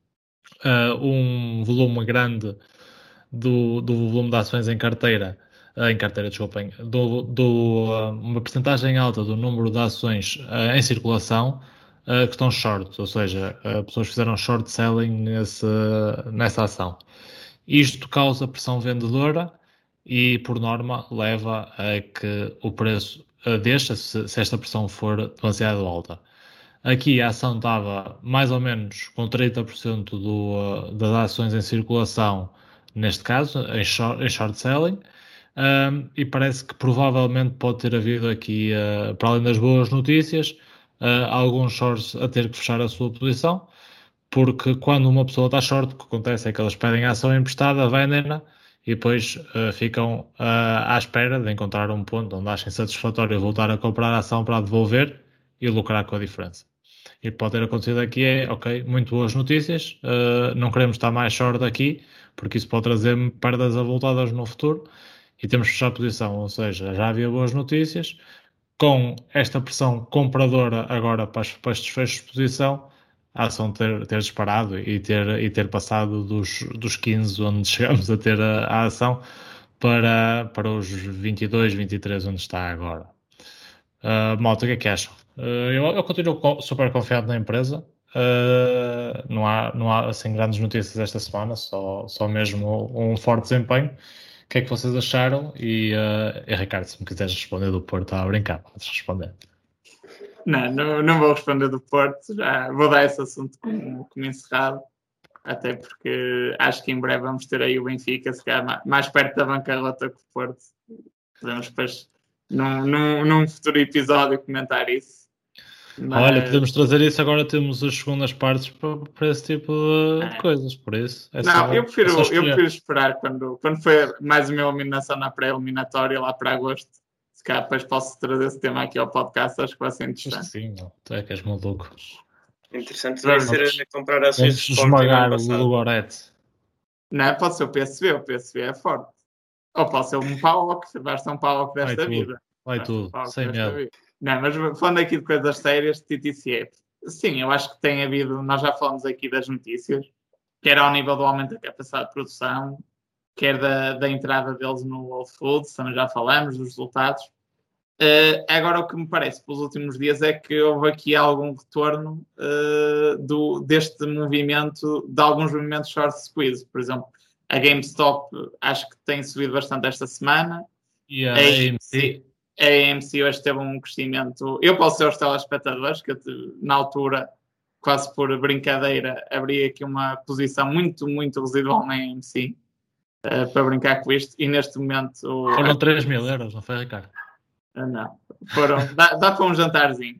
um volume grande do volume de ações em carteira, desculpem, uma percentagem alta do número de ações em circulação que estão short, ou seja, pessoas fizeram short selling nessa ação. Isto causa pressão vendedora e, por norma, leva a que o preço deixa se esta pressão for demasiado alta. Aqui a ação estava mais ou menos com 30% das ações em circulação, neste caso, em short selling, e parece que provavelmente pode ter havido aqui, para além das boas notícias, alguns shorts a ter que fechar a sua posição, porque quando uma pessoa está short, o que acontece é que elas pedem a ação emprestada, vendem-na e depois ficam à espera de encontrar um ponto onde achem satisfatório voltar a comprar a ação para a devolver e lucrar com a diferença. E pode ter acontecido aqui ok, muito boas notícias, não queremos estar mais short aqui, porque isso pode trazer perdas avultadas no futuro e temos que fechar a posição, ou seja, já havia boas notícias, com esta pressão compradora agora para estes fechos de posição, a ação ter disparado e ter passado dos 15 onde chegamos a ter a ação para os 22, 23 onde está agora. Malta, o que é que acham? Eu continuo super confiado na empresa. Não há assim grandes notícias esta semana, só mesmo um forte desempenho. O que é que vocês acharam? E Ricardo, se me quiseres responder do Porto, a brincar, podes responder. Não vou responder do Porto, já vou dar esse assunto como encerrado, até porque acho que em breve vamos ter aí o Benfica, se calhar mais perto da bancarrota que o Porto. Podemos depois, num futuro episódio, comentar isso. Mas... Olha, podemos trazer isso, agora temos as segundas partes para esse tipo de coisas, por isso. Eu prefiro esperar quando foi mais uma eliminação na pré-eliminatória lá para agosto. Se calhar depois posso trazer esse tema aqui ao podcast, acho que vai ser interessante. Sim, tu é que és maluco. Interessante vai ser comprar ações de esmagar o Lugoret. Não, pode ser o PSV é forte. Ou pode ser um PAOK, basta um PAOK desta vida. Vai tudo, sem medo. Não, mas falando aqui de coisas sérias, de TTCF, sim, eu acho que tem havido, nós já falamos aqui das notícias, quer ao nível do aumento da capacidade de produção, quer da entrada deles no Whole Foods, também já falamos dos resultados. Agora o que me parece pelos últimos dias é que houve aqui algum retorno deste movimento, de alguns movimentos short squeeze. Por exemplo, a GameStop acho que tem subido bastante esta semana. E a AMC? A AMC hoje teve um crescimento. Eu posso ser os telespectadores, que na altura, quase por brincadeira, abri aqui uma posição muito, muito residual na AMC para brincar com isto. E neste momento. Foram 3 mil euros, não foi, Ricardo? Não. Dá para um jantarzinho.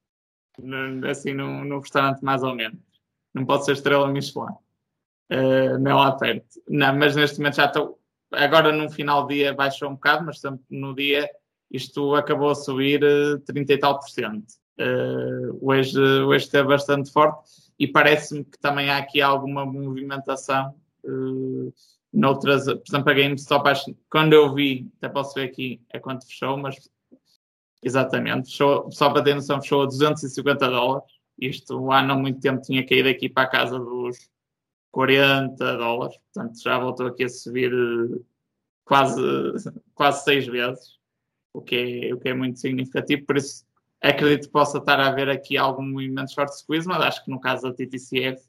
Assim, num restaurante, mais ou menos. Não pode ser estrela Michelin. Não lá perto. Não, mas neste momento já estou. Agora, no final do dia, baixou um bocado, mas no dia. Isto acabou a subir 30 e tal %. Hoje esteve bastante forte e parece-me que também há aqui alguma movimentação noutras, por exemplo, a GameStop, acho que quando eu vi, até posso ver aqui é quanto fechou, mas exatamente, fechou, só para ter noção, fechou a $250. Isto há não muito tempo tinha caído aqui para a casa dos $40, portanto já voltou aqui a subir quase 6 vezes. O que é muito significativo, por isso acredito que possa estar a haver aqui algum movimento short squeeze, mas acho que no caso da TTCF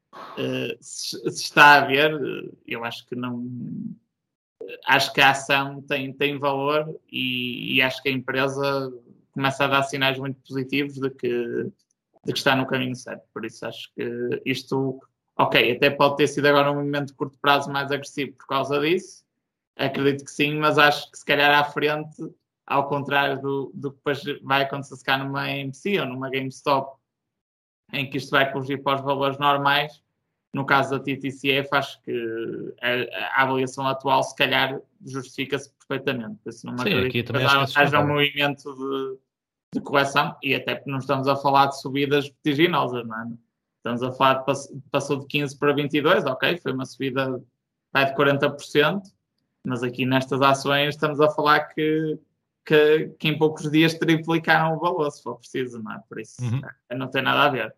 se está a haver, eu acho que não. Acho que a ação tem valor e acho que a empresa começa a dar sinais muito positivos de que está no caminho certo. Por isso acho que isto, ok, até pode ter sido agora um movimento de curto prazo mais agressivo por causa disso, acredito que sim, mas acho que se calhar à frente, ao contrário do que depois vai acontecer se cá numa AMC ou numa GameStop, em que isto vai corrigir para os valores normais, no caso da TTCF, acho que a avaliação atual, se calhar, justifica-se perfeitamente. Sim, aqui também haja um movimento de correção, e até porque não estamos a falar de subidas vertiginosas, não é? Estamos a falar de passou de 15 para 22, ok, foi uma subida de 40%, mas aqui nestas ações estamos a falar que em poucos dias triplicaram o valor, se for preciso, não é? Por isso, não tem nada a ver.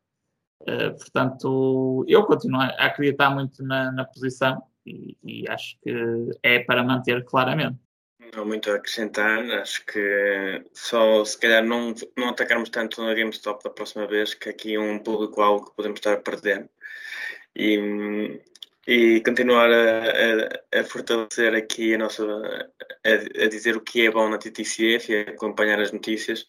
Portanto, eu continuo a acreditar muito na posição e acho que é para manter claramente. Não há muito a acrescentar, acho que só se calhar não atacarmos tanto na GameStop da próxima vez, que aqui é um público-alvo que podemos estar a perder. E continuar a fortalecer aqui a nossa, a dizer o que é bom na TTCF e a acompanhar as notícias.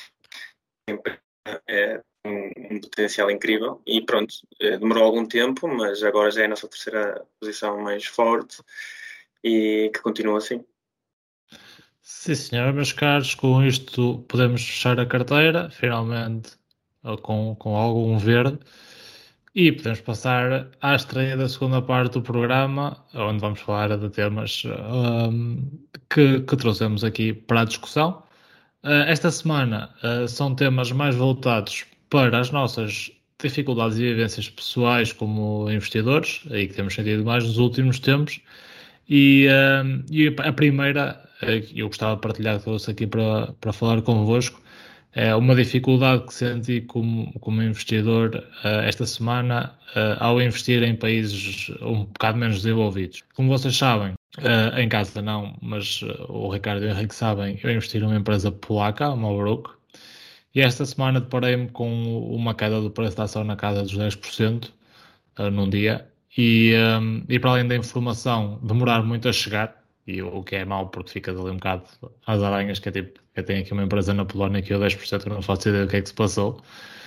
É um potencial incrível e pronto, demorou algum tempo, mas agora já é a nossa terceira posição mais forte e que continua assim. Sim, senhor, meus caros, com isto podemos fechar a carteira, finalmente, com algum verde. E podemos passar à estreia da segunda parte do programa, onde vamos falar de temas que trouxemos aqui para a discussão. Esta semana são temas mais voltados para as nossas dificuldades e vivências pessoais como investidores, aí que temos sentido mais nos últimos tempos. E a primeira, eu gostava de partilhar com-vos aqui para falar convosco, é uma dificuldade que senti como investidor esta semana ao investir em países um bocado menos desenvolvidos. Como vocês sabem, em casa não, mas o Ricardo e o Henrique sabem, eu investi numa empresa polaca, uma Brook, e esta semana deparei-me com uma queda do preço da ação na casa dos 10% num dia, e para além da informação demorar muito a chegar, e o que é mau porque ficas ali um bocado às aranhas, que é tipo, eu tenho aqui uma empresa na Polónia que eu 10% eu não faço ideia do que é que se passou.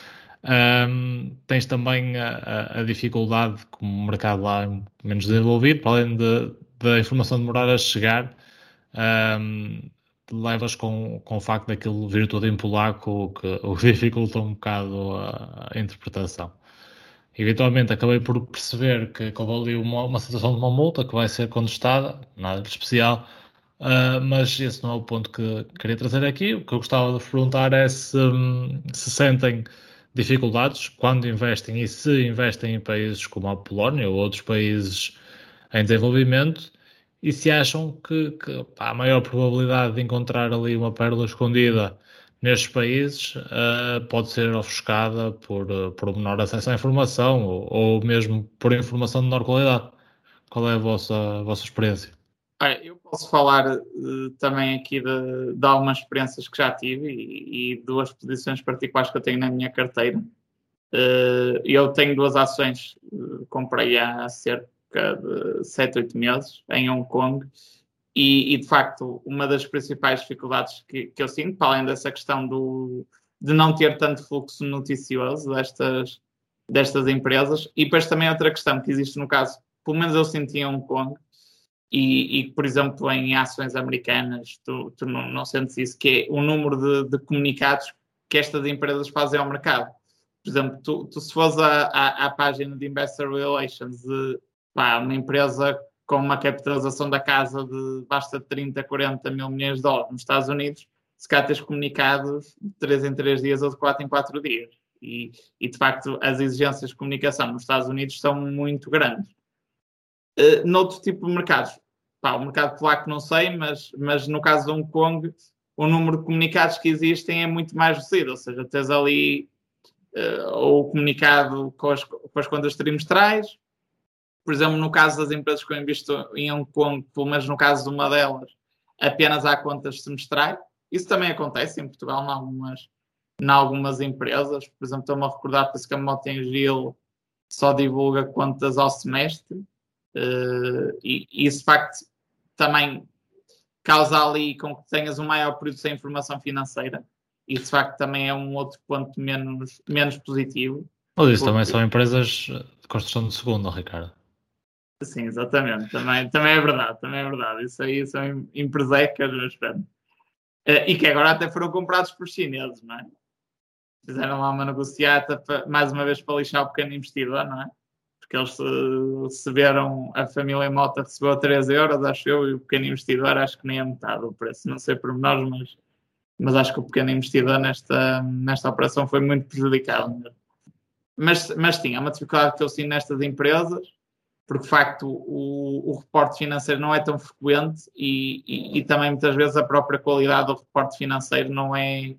Tens também a dificuldade, como o mercado lá é menos desenvolvido, para além da informação demorar a chegar, levas com o facto daquilo vir tudo em polaco, o que dificulta um bocado a interpretação. Eventualmente acabei por perceber que houve ali uma situação de uma multa que vai ser contestada, nada de especial, mas esse não é o ponto que queria trazer aqui. O que eu gostava de perguntar é se sentem dificuldades quando investem e se investem em países como a Polónia ou outros países em desenvolvimento e se acham que há a maior probabilidade de encontrar ali uma pérola escondida nestes países pode ser ofuscada por menor acesso à informação ou mesmo por informação de menor qualidade. Qual é a vossa experiência? Eu posso falar também aqui de algumas experiências que já tive e duas posições particulares que eu tenho na minha carteira. Eu tenho 2 ações, comprei há cerca de 7, 8 meses em Hong Kong e de facto uma das principais dificuldades que eu sinto, para além dessa questão de não ter tanto fluxo noticioso destas empresas, e depois também outra questão que existe no caso, pelo menos eu senti em Hong Kong, e por exemplo em ações americanas tu não sentes isso, que é o número de comunicados que estas empresas fazem ao mercado. Por exemplo, tu se fores à página de Investor Relations de uma empresa com uma capitalização da casa de basta 30, 40 mil milhões de dólares nos Estados Unidos, se cá tens comunicados de 3 em 3 dias ou de 4 em 4 dias. E de facto as exigências de comunicação nos Estados Unidos são muito grandes. Noutro tipo de mercados, o mercado polaco não sei, mas no caso de Hong Kong, o número de comunicados que existem é muito mais reduzido, ou seja, tens ali ou comunicado com as contas trimestrais. Por exemplo, no caso das empresas que eu invisto em Hong Kong, pelo menos no caso de uma delas, apenas há contas semestrais. Isso também acontece em Portugal, em algumas empresas. Por exemplo, estou-me a recordar que a Mota-Engil só divulga contas ao semestre. E isso, de facto, também causa ali com que tenhas um maior período sem informação financeira. E, de facto, também é um outro ponto menos positivo. Mas isso também são empresas de construção de segunda, Ricardo. Sim, exatamente. Também é verdade. Isso aí são empresecas, mas espera. E que agora até foram comprados por chineses, não é? Fizeram lá uma negociata, mais uma vez, para lixar o pequeno investidor, não é? Porque eles receberam, a família Mota recebeu 3 euros, acho eu, e o pequeno investidor acho que nem é metade do preço. Não sei por menores, mas acho que o pequeno investidor nesta operação foi muito prejudicado. Mas sim, há uma dificuldade que eu sinto nestas empresas, porque de facto o reporte financeiro não é tão frequente e também muitas vezes a própria qualidade do reporte financeiro não é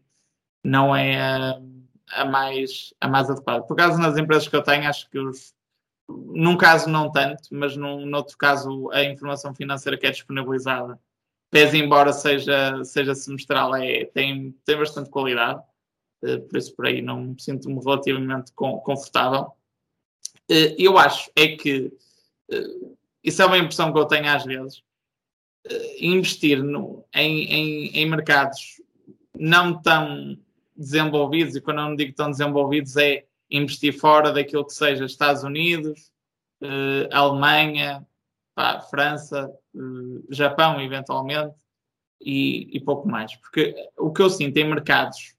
a mais adequada. Por acaso, nas empresas que eu tenho, acho que num caso não tanto, mas num outro caso a informação financeira que é disponibilizada, pese embora seja semestral, tem bastante qualidade. Por isso por aí não sinto-me relativamente confortável. Eu acho que isso é uma impressão que eu tenho às vezes, investir em mercados não tão desenvolvidos, e quando eu não digo tão desenvolvidos é investir fora daquilo que seja Estados Unidos, Alemanha, França, Japão eventualmente, e pouco mais. Porque o que eu sinto em mercados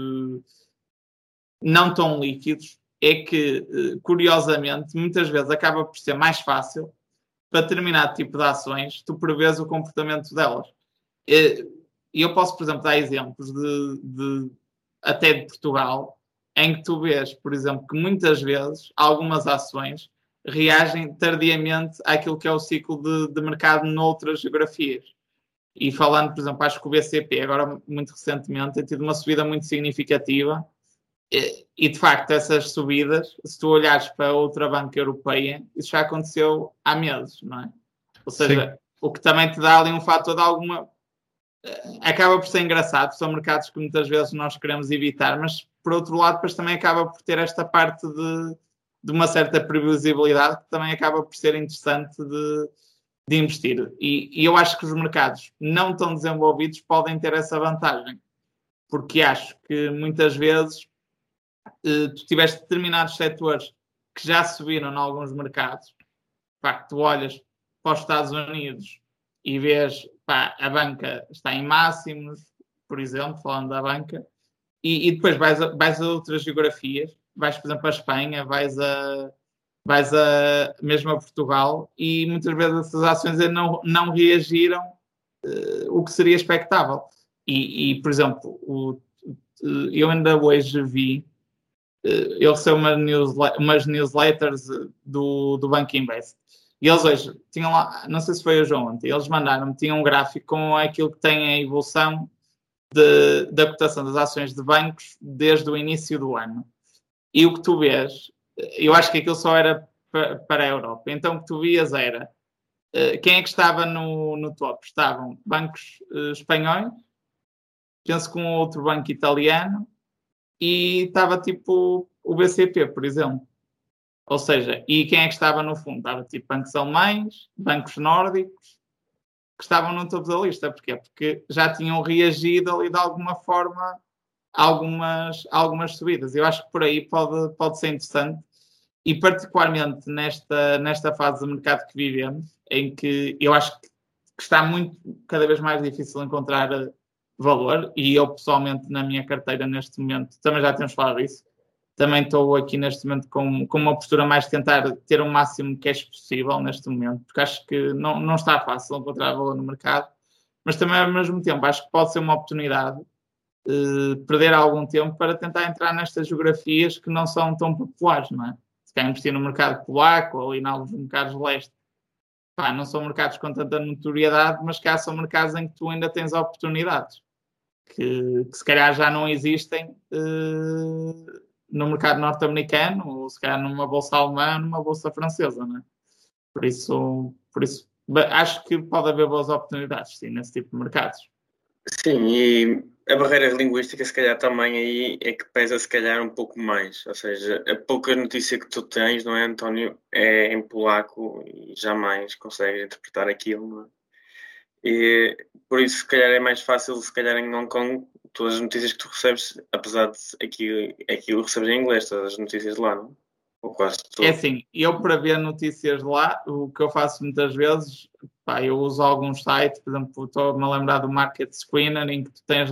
não tão líquidos é que, curiosamente, muitas vezes acaba por ser mais fácil para determinado tipo de ações tu prevês o comportamento delas. E eu posso, por exemplo, dar exemplos até de Portugal, em que tu vês, por exemplo, que muitas vezes algumas ações reagem tardiamente àquilo que é o ciclo de mercado noutras geografias. E falando, por exemplo, acho que o BCP, agora muito recentemente, tem tido uma subida muito significativa. E de facto, essas subidas, se tu olhares para outra banca europeia, isso já aconteceu há meses, não é? Ou seja, sim, o que também te dá ali um fator de alguma. Acaba por ser engraçado, são mercados que muitas vezes nós queremos evitar, mas por outro lado, depois também acaba por ter esta parte de uma certa previsibilidade que também acaba por ser interessante de investir. E eu acho que os mercados não tão desenvolvidos podem ter essa vantagem, porque acho que muitas vezes tu tiveste determinados setores que já subiram em alguns mercados. Pá, tu olhas para os Estados Unidos e vês, pá, a banca está em máximos, por exemplo, falando da banca, e depois vais a outras geografias, vais, por exemplo, a Espanha, vais mesmo a Portugal, e muitas vezes essas ações não reagiram o que seria expectável. E por exemplo, eu ainda hoje vi, eu recebo umas newsletters do Banco Invest. E eles hoje tinham lá, não sei se foi hoje ou ontem, eles mandaram-me, tinham um gráfico com aquilo que tem a evolução da cotação das ações de bancos desde o início do ano. E o que tu vês, eu acho que aquilo só era para a Europa. Então o que tu vias era quem é que estava no top? Estavam bancos espanhóis, penso que um outro banco italiano, e estava tipo o BCP, por exemplo. Ou seja, e quem é que estava no fundo? Estava tipo bancos alemães, bancos nórdicos, que estavam no topo da lista. Porquê? Porque já tinham reagido ali de alguma forma a algumas subidas. Eu acho que por aí pode ser interessante, e particularmente nesta fase de mercado que vivemos, em que eu acho que está cada vez mais difícil encontrar valor, e eu pessoalmente na minha carteira neste momento, também já temos falado disso, também estou aqui neste momento com uma postura mais de tentar ter o máximo de cash possível neste momento, porque acho que não está fácil encontrar valor no mercado, mas também ao mesmo tempo acho que pode ser uma oportunidade perder algum tempo para tentar entrar nestas geografias que não são tão populares, não é? Se quer investir no mercado polaco ou em alguns mercados de leste, pá, não são mercados com tanta notoriedade, mas cá são mercados em que tu ainda tens oportunidades que se calhar já não existem no mercado norte-americano, ou se calhar numa bolsa alemã, numa bolsa francesa, não é? Por isso acho que pode haver boas oportunidades, sim, nesse tipo de mercados. Sim, e a barreira linguística, se calhar, também aí é que pesa, se calhar, um pouco mais. Ou seja, a pouca notícia que tu tens, não é, António, é em polaco e jamais consegues interpretar aquilo, não é? E por isso, se calhar, é mais fácil, se calhar, em Hong Kong, todas as notícias que tu recebes, apesar de aquilo recebes em inglês, todas as notícias de lá, não? Ou quase tudo. É assim, eu para ver notícias de lá, o que eu faço muitas vezes, pá, eu uso alguns sites, por exemplo, estou-me a lembrar do Market Screener, em que tu tens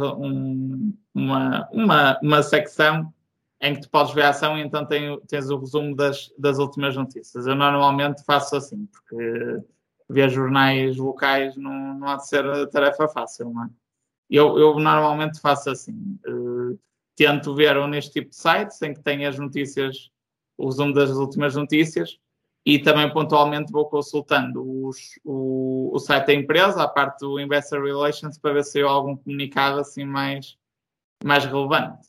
uma secção em que tu podes ver a ação, e então tens o resumo das últimas notícias. Eu normalmente faço assim, porque ver jornais locais não há de ser tarefa fácil, não é? Eu normalmente faço assim, tento ver neste tipo de sites em que tem as notícias, o resumo das últimas notícias, e também pontualmente vou consultando o site da empresa, a parte do Investor Relations, para ver se há algum comunicado assim mais relevante.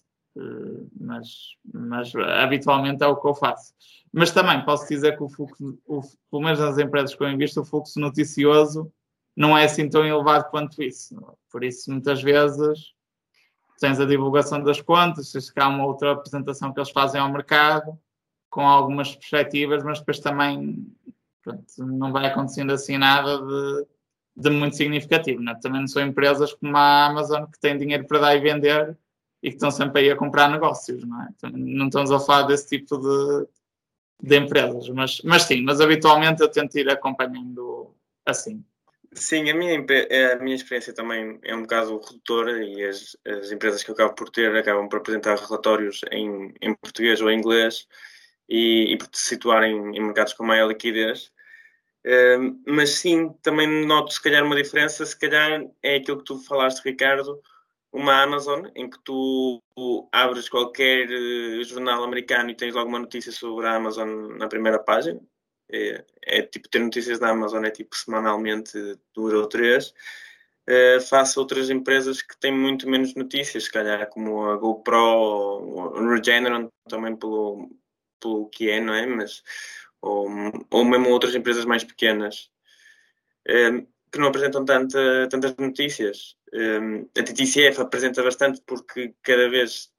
Mas habitualmente é o que eu faço. Mas também posso dizer que o fluxo, pelo menos nas empresas que eu invisto, o fluxo noticioso não é assim tão elevado quanto isso. Por isso, muitas vezes, tens a divulgação das contas, tens que há uma outra apresentação que eles fazem ao mercado, com algumas perspectivas, mas depois também, pronto, não vai acontecendo assim nada de muito significativo, né? Também não são empresas como a Amazon, que têm dinheiro para dar e vender e que estão sempre aí a comprar negócios, não é? Então, não estamos a falar desse tipo de empresas, mas sim, mas habitualmente eu tento ir acompanhando assim. Sim, a minha experiência também é um bocado redutora, e as empresas que eu acabo por ter acabam por apresentar relatórios em português ou em inglês, e por se situarem em mercados com maior liquidez. Mas sim, também noto se calhar uma diferença, se calhar é aquilo que tu falaste, Ricardo, uma Amazon, em que tu abres qualquer jornal americano e tens logo uma notícia sobre a Amazon na primeira página. É tipo, ter notícias da Amazon é tipo semanalmente 2 ou 3. Face a outras empresas que têm muito menos notícias, se calhar como a GoPro ou o Regeneron, também pelo que é, não é? Mas, ou mesmo outras empresas mais pequenas, que não apresentam tantas notícias. A TTCF apresenta bastante, porque cada vez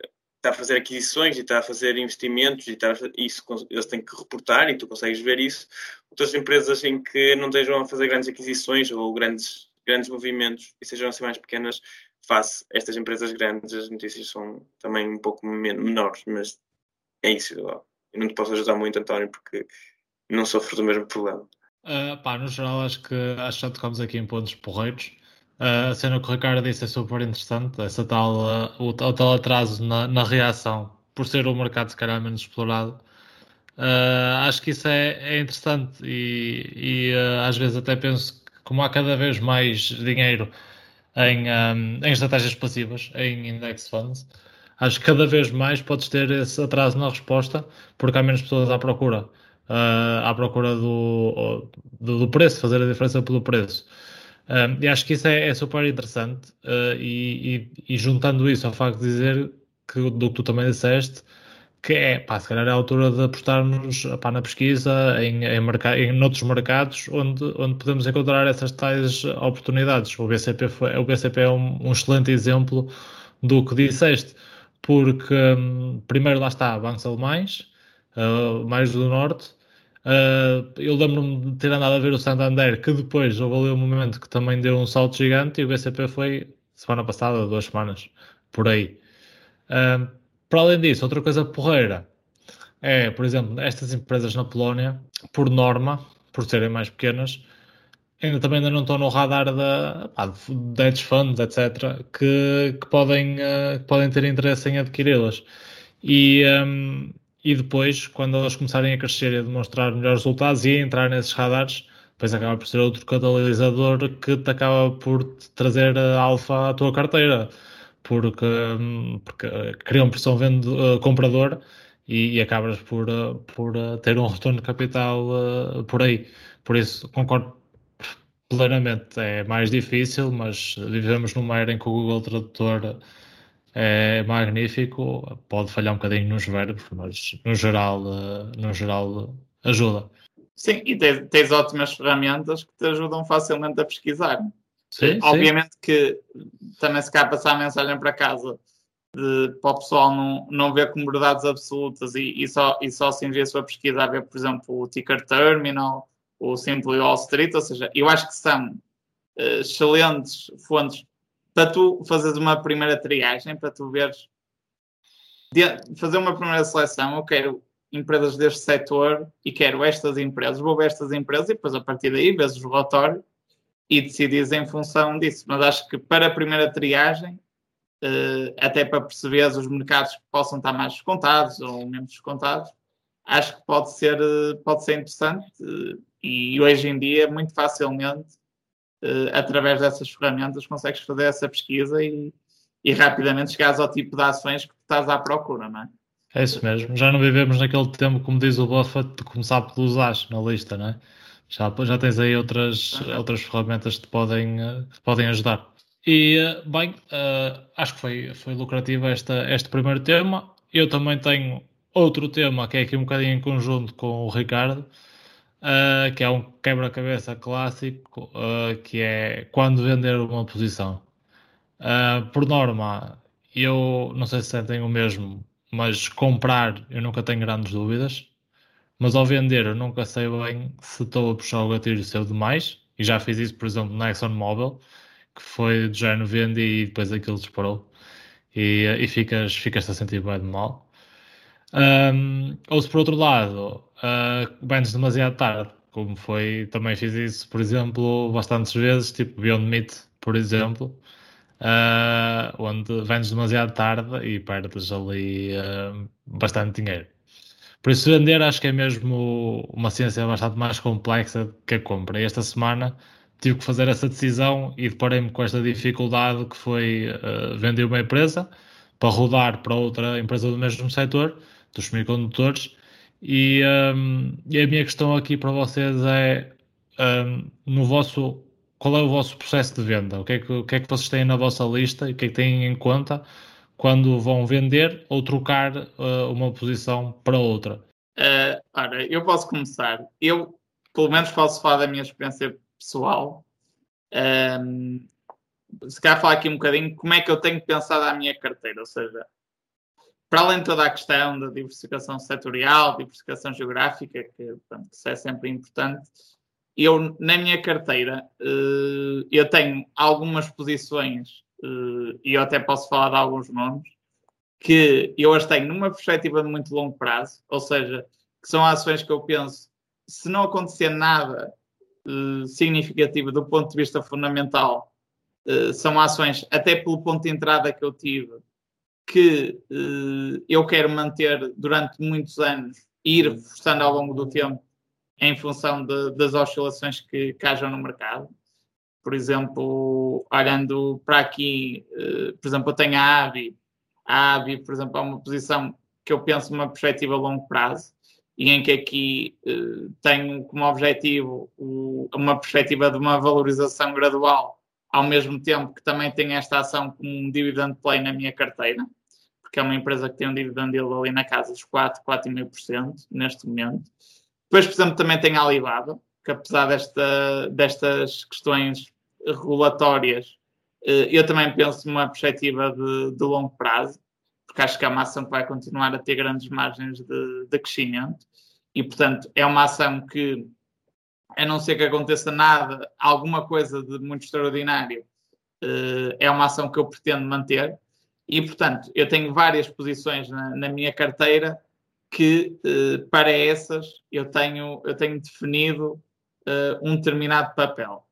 está a fazer aquisições e está a fazer investimentos e eles têm que reportar e tu consegues ver isso. Outras empresas em que não estejam a fazer grandes aquisições ou grandes movimentos e sejam assim mais pequenas, face a estas empresas grandes, as notícias são também um pouco menores, mas é isso. Eu não te posso ajudar muito, António, porque não sofro do mesmo problema. No geral, acho que já tocamos aqui em pontos porreiros. A cena que o Ricardo disse é super interessante, o tal atraso na reação, por ser um mercado se calhar menos explorado. Acho que isso é interessante e às vezes até penso que como há cada vez mais dinheiro em estratégias passivas, em index funds, acho que cada vez mais podes ter esse atraso na resposta porque há menos pessoas à procura do preço, fazer a diferença pelo preço. E acho que isso é super interessante e juntando isso ao facto de dizer do que tu também disseste, que se calhar é a altura de apostarmos na pesquisa em noutros mercados onde podemos encontrar essas tais oportunidades. O BCP é um excelente exemplo do que disseste, porque primeiro lá está, bancos alemães, mais do norte. Eu lembro-me de ter andado a ver o Santander, que depois houve ali um momento que também deu um salto gigante e o BCP foi semana passada, 2 semanas, por aí. Para além disso, outra coisa porreira é, por exemplo, estas empresas na Polónia, por norma, por serem mais pequenas, também não estão no radar de hedge funds, etc., que podem ter interesse em adquiri-las. E depois, quando elas começarem a crescer e a demonstrar melhores resultados e a entrar nesses radares, depois acaba por ser outro catalisador que te acaba por trazer a alfa à tua carteira, porque criam pressão comprador e acabas por ter um retorno de capital por aí. Por isso, concordo plenamente, é mais difícil, mas vivemos numa era em que o Google Tradutor é magnífico, pode falhar um bocadinho nos verbos, mas no geral ajuda. Sim, e tens ótimas ferramentas que te ajudam facilmente a pesquisar. Sim, obviamente que também se calhar passar a mensagem para casa para o pessoal não ver como verdades absolutas e só se envia a sua pesquisa a ver, por exemplo, o Ticker Terminal, o Simply Wall Street, ou seja, eu acho que são excelentes fontes para tu fazeres uma primeira triagem, para tu veres, fazer uma primeira seleção. Eu quero empresas deste setor e quero estas empresas, vou ver estas empresas e depois a partir daí vês o relatório e decidires em função disso. Mas acho que para a primeira triagem, até para perceber os mercados que possam estar mais descontados ou menos descontados, acho que pode ser interessante e hoje em dia muito facilmente através dessas ferramentas consegues fazer essa pesquisa e rapidamente chegares ao tipo de ações que estás à procura, não é? É isso mesmo, já não vivemos naquele tempo, como diz o Buffett, de começar pelos As na lista, não é? Já tens aí outras ferramentas que te podem ajudar. E, bem, acho que foi lucrativo este primeiro tema. Eu também tenho outro tema que é aqui um bocadinho em conjunto com o Ricardo, que é um quebra-cabeça clássico, que é quando vender uma posição. Por norma, eu não sei se sentem o mesmo, mas comprar eu nunca tenho grandes dúvidas. Mas ao vender eu nunca sei bem se estou a puxar o gatilho cedo demais. E já fiz isso, por exemplo, na ExxonMobil, que foi de género vende e depois aquilo disparou. E ficas a sentir bem de mal. Ou se por outro lado, vendes demasiado tarde, como foi, também fiz isso, por exemplo, bastantes vezes, tipo Beyond Meat, por exemplo, onde vendes demasiado tarde e perdes ali bastante dinheiro. Por isso, vender acho que é mesmo uma ciência bastante mais complexa que a compra. E esta semana tive que fazer essa decisão e deparei-me com esta dificuldade que foi vender uma empresa para rodar para outra empresa do mesmo setor, dos semicondutores. E a minha questão aqui para vocês é qual é o vosso processo de venda? O que é que vocês têm na vossa lista e o que é que têm em conta quando vão vender ou trocar uma posição para outra? Ora, eu posso começar. Eu, pelo menos, posso falar da minha experiência pessoal. Se calhar falar aqui um bocadinho como é que eu tenho pensado a minha carteira. Ou seja, para além de toda a questão da diversificação setorial, diversificação geográfica, que isso é sempre importante, eu, na minha carteira, eu tenho algumas posições, e eu até posso falar de alguns nomes, que eu as tenho numa perspectiva de muito longo prazo, ou seja, que são ações que eu penso, se não acontecer nada significativo do ponto de vista fundamental, são ações, até pelo ponto de entrada que eu tive, que eu quero manter durante muitos anos e ir forçando ao longo do tempo em função das oscilações que hajam no mercado. Por exemplo, olhando para aqui, por exemplo, eu tenho a ABI. A ABI, por exemplo, é uma posição que eu penso numa perspectiva a longo prazo e em que aqui tenho como objetivo uma perspectiva de uma valorização gradual, ao mesmo tempo que também tenho esta ação como um dividend play na minha carteira, porque é uma empresa que tem um dividend yield ali na casa dos 4,5% neste momento. Depois, por exemplo, também tem a Alibaba, que apesar destas questões regulatórias, eu também penso numa perspectiva de longo prazo, porque acho que é uma ação que vai continuar a ter grandes margens de crescimento e, portanto, é uma ação que, a não ser que aconteça nada, alguma coisa de muito extraordinário, é uma ação que eu pretendo manter e, portanto, eu tenho várias posições na minha carteira que, para essas, eu tenho definido um determinado papel.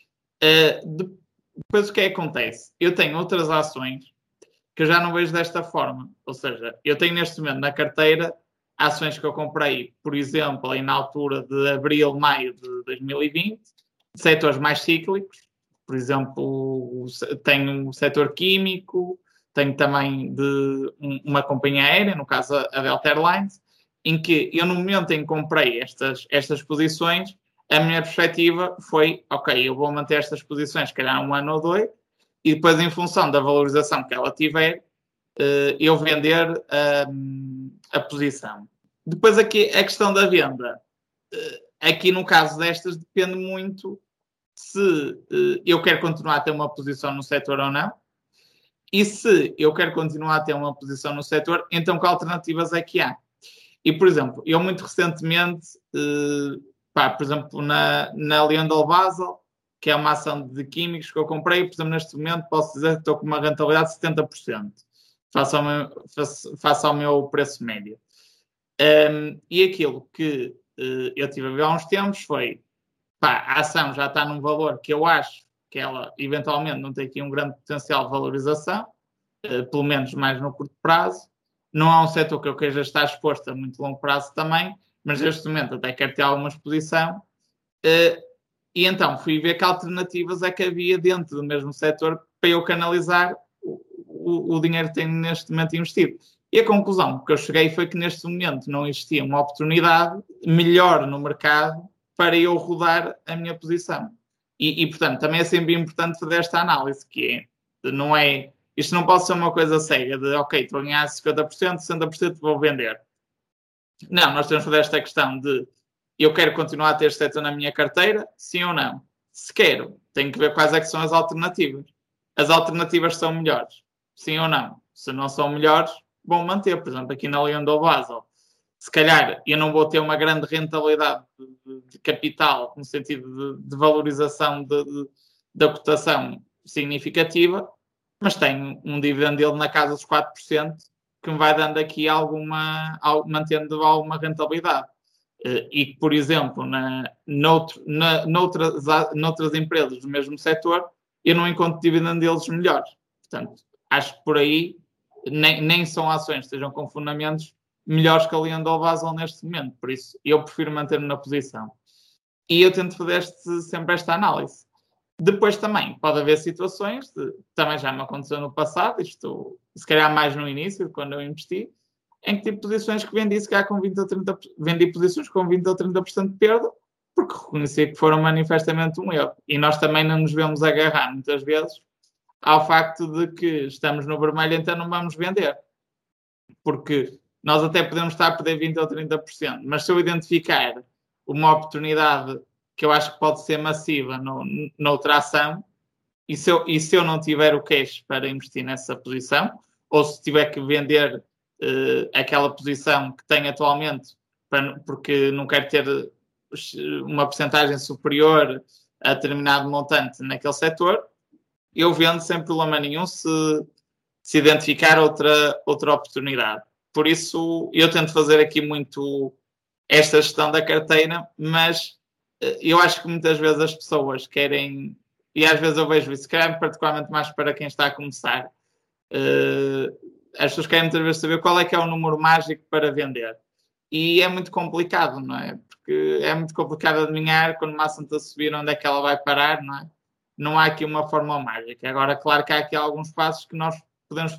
Depois, o que é que acontece? Eu tenho outras ações que eu já não vejo desta forma. Ou seja, eu tenho neste momento na carteira ações que eu comprei, por exemplo, aí na altura de abril, maio de 2020, de setores mais cíclicos. Por exemplo, tenho o setor químico, tenho também de uma companhia aérea, no caso a Delta Airlines, em que eu, no momento em que comprei estas posições, a minha perspectiva foi, ok, eu vou manter estas posições, se calhar 1 ano ou 2, e depois, em função da valorização que ela tiver, eu vender a posição. Depois, aqui, a questão da venda. Aqui, no caso destas, depende muito se eu quero continuar a ter uma posição no setor ou não. E se eu quero continuar a ter uma posição no setor, então que alternativas é que há? E, por exemplo, eu muito recentemente, por exemplo, na Leondel Basel, que é uma ação de químicos que eu comprei, por exemplo, neste momento posso dizer que estou com uma rentabilidade de 70%, face ao meu preço médio. E aquilo que eu tive a ver há uns tempos foi, a ação já está num valor que eu acho que ela, eventualmente, não tem aqui um grande potencial de valorização, pelo menos mais no curto prazo. Não é um setor que eu queira estar exposto a muito longo prazo também, mas neste momento até quero ter alguma exposição. E então fui ver que alternativas é que havia dentro do mesmo setor para eu canalizar o dinheiro que tenho neste momento investido. E a conclusão que eu cheguei foi que neste momento não existia uma oportunidade melhor no mercado para eu rodar a minha posição. E portanto, também é sempre importante fazer esta análise, que não é... Isto não pode ser uma coisa cega de, ok, estou a ganhar 50%, 60% vou vender. Não, nós temos que fazer esta questão de eu quero continuar a ter este setor na minha carteira, sim ou não? Se quero, tenho que ver quais é que são as alternativas. As alternativas são melhores, sim ou não? Se não são melhores, vão manter. Por exemplo, aqui na Leondel Basel, se calhar eu não vou ter uma grande rentabilidade de capital, no sentido de valorização da cotação significativa, mas tenho um dividend yield na casa dos 4%, que me vai dando aqui mantendo alguma rentabilidade. E que, por exemplo, noutras empresas do mesmo setor, eu não encontro dividend yields melhores. Portanto, acho que por aí nem são ações que estejam com fundamentos melhores que a Leondel Basel neste momento. Por isso, eu prefiro manter-me na posição. E eu tento fazer sempre esta análise. Depois também pode haver situações, também já me aconteceu no passado, isto se calhar mais no início, quando eu investi, em que tive posições que vendi, se calhar com 20 ou 30%, vendi posições com 20 ou 30% de perda, porque reconheci que foram manifestamente um erro. E nós também não nos vemos agarrar, muitas vezes, ao facto de que estamos no vermelho, então não vamos vender. Porque nós até podemos estar a perder 20 ou 30%, mas se eu identificar uma oportunidade que eu acho que pode ser massiva noutra ação, e se eu não tiver o cash para investir nessa posição, ou se tiver que vender aquela posição que tem atualmente, porque não quer ter uma porcentagem superior a determinado montante naquele setor, eu vendo sem problema nenhum se identificar outra oportunidade. Por isso, eu tento fazer aqui muito esta gestão da carteira, mas eu acho que muitas vezes as pessoas querem, e às vezes eu vejo isso, particularmente mais para quem está a começar, as pessoas querem muitas vezes saber qual é que é o número mágico para vender. E é muito complicado, não é? Porque é muito complicado adivinhar quando uma ação está a subir onde é que ela vai parar, não é? Não há aqui uma fórmula mágica. Agora, claro que há aqui alguns passos que nós podemos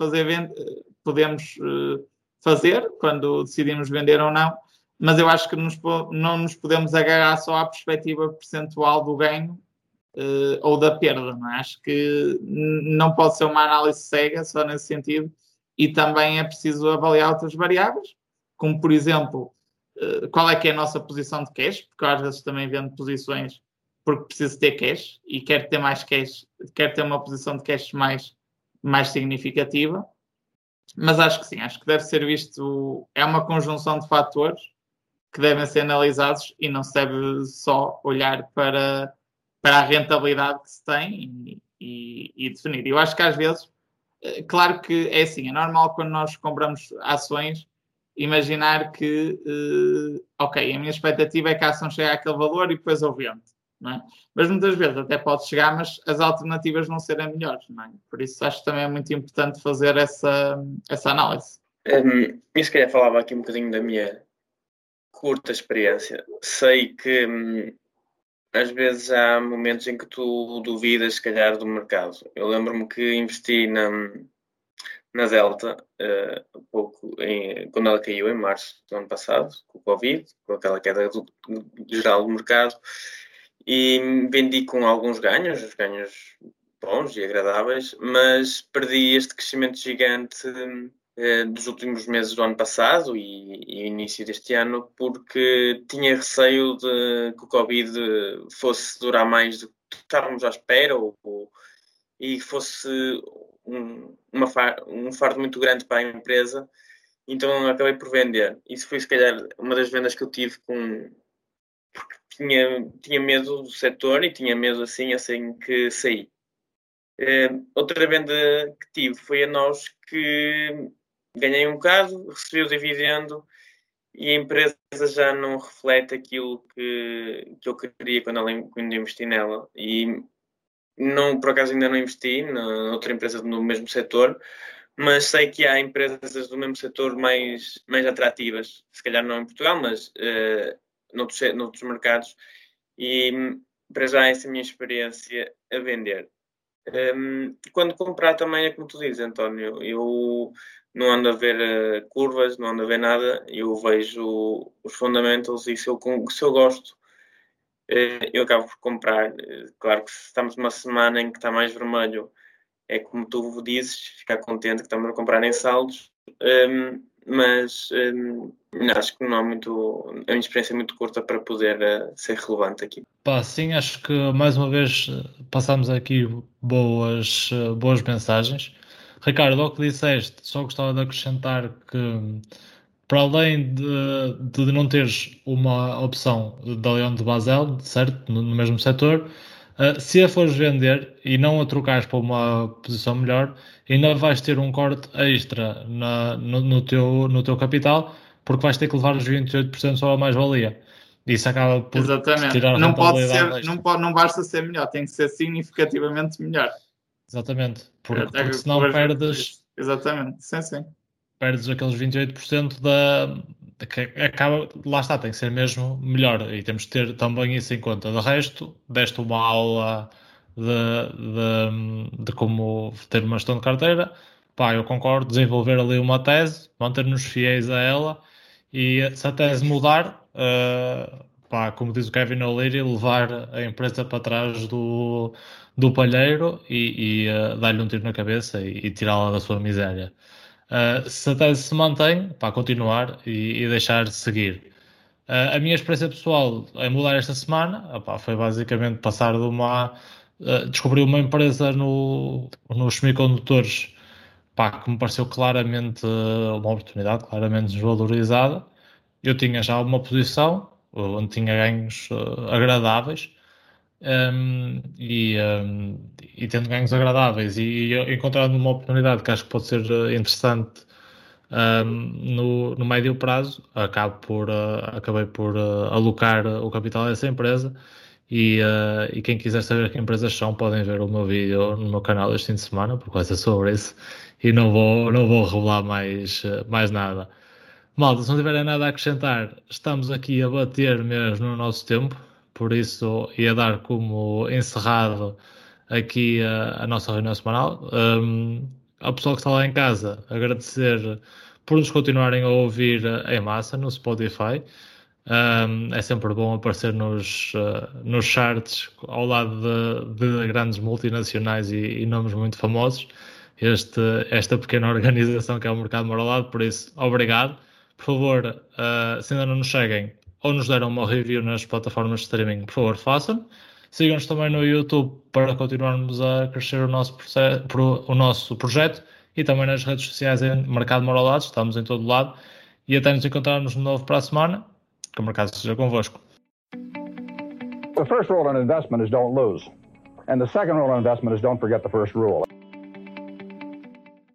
fazer quando decidimos vender ou não, mas eu acho que não nos podemos agarrar só à perspectiva percentual do ganho ou da perda, não é? Acho que não pode ser uma análise cega só nesse sentido, e também é preciso avaliar outras variáveis, como por exemplo, qual é que é a nossa posição de cash, porque eu às vezes também vendo posições porque preciso ter cash e quero ter mais cash, quero ter uma posição de cash mais significativa, mas acho que sim, acho que deve ser visto, é uma conjunção de fatores que devem ser analisados e não se deve só olhar para a rentabilidade que se tem e definir. Eu acho que às vezes, claro que é assim, é normal quando nós compramos ações imaginar que, ok, a minha expectativa é que a ação chegue àquele valor e depois eu vendo, não é? Mas muitas vezes até pode chegar, mas as alternativas não serem melhores, não é? Por isso acho que também é muito importante fazer essa análise. Eu se calhar falava aqui um bocadinho da minha curta experiência. Sei que às vezes há momentos em que tu duvidas, se calhar, do mercado. Eu lembro-me que investi na Delta, quando ela caiu em março do ano passado, com o Covid, com aquela queda geral do mercado, e vendi com alguns ganhos bons e agradáveis, mas perdi este crescimento gigante dos últimos meses do ano passado e início deste ano, porque tinha receio de que o Covid fosse durar mais do que estávamos à espera e fosse um fardo muito grande para a empresa. Então acabei por vender. Isso foi se calhar uma das vendas que eu tive porque tinha medo do setor e tinha medo assim que saí. Outra venda que tive foi a nós, que ganhei um bocado, recebi o dividendo e a empresa já não reflete aquilo que eu queria quando investi nela. E não, por acaso ainda não investi noutra empresa no mesmo setor, mas sei que há empresas do mesmo setor mais atrativas, se calhar não em Portugal, mas noutros mercados, e para já essa é a minha experiência a vender. Quando comprar também é como tu dizes, António, eu não ando a ver curvas, não ando a ver nada, eu vejo os fundamentals e se eu gosto, eu acabo por comprar. Claro que se estamos numa semana em que está mais vermelho, é como tu dizes, ficar contente que estamos a comprar em saldos, mas acho que não há muito, a minha experiência é muito curta para poder ser relevante aqui. Sim, acho que mais uma vez passamos aqui boas mensagens. Ricardo, ao que disseste, só gostava de acrescentar que, para além de não teres uma opção da Leão de Basel, certo, no mesmo setor, se a fores vender e não a trocares para uma posição melhor, ainda vais ter um corte extra no teu capital, porque vais ter que levar os 28% só a mais-valia. Isso acaba por tirar a rentabilidade. Não basta ser melhor, tem que ser significativamente melhor. Exatamente, porque senão perdes. Exatamente, sim. Perdes aqueles 28% que acaba, lá está, tem que ser mesmo melhor e temos que ter também isso em conta. De resto, deste uma aula de como ter uma gestão de carteira. Eu concordo, desenvolver ali uma tese, manter-nos fiéis a ela, e se a tese mudar, como diz o Kevin O'Leary, levar a empresa para trás do palheiro e dar-lhe um tiro na cabeça e tirá-la da sua miséria. Se a tese se mantém, continuar e deixar de seguir. A minha experiência pessoal em mudar esta semana foi basicamente passar de descobrir uma empresa nos semicondutores que me pareceu claramente uma oportunidade, claramente desvalorizada. Eu tinha já uma posição onde tinha ganhos agradáveis, e tendo ganhos agradáveis e encontrando uma oportunidade que acho que pode ser interessante no médio prazo, acabei por alocar o capital dessa empresa. E quem quiser saber que empresas são, podem ver o meu vídeo no meu canal este fim de semana, porque vai ser sobre isso, e não vou revelar mais nada. Malta, se não tiverem nada a acrescentar, estamos aqui a bater mesmo no nosso tempo, por isso ia dar como encerrado aqui a nossa reunião semanal. Ao pessoal que está lá em casa, agradecer por nos continuarem a ouvir em massa no Spotify. É sempre bom aparecer nos charts ao lado de grandes multinacionais e nomes muito famosos. Esta pequena organização que é o Mercado Marolado, por isso, obrigado. Por favor, se ainda não nos seguem ou nos deram uma review nas plataformas de streaming, por favor, façam. Sigam-nos também no YouTube para continuarmos a crescer o nosso projeto, e também nas redes sociais em Mercado Marolado, estamos em todo lado, e até nos encontrarmos de novo para a semana. Que o mercado esteja convosco. The first rule in investment is don't lose. And the second rule in investment is don't forget the first rule.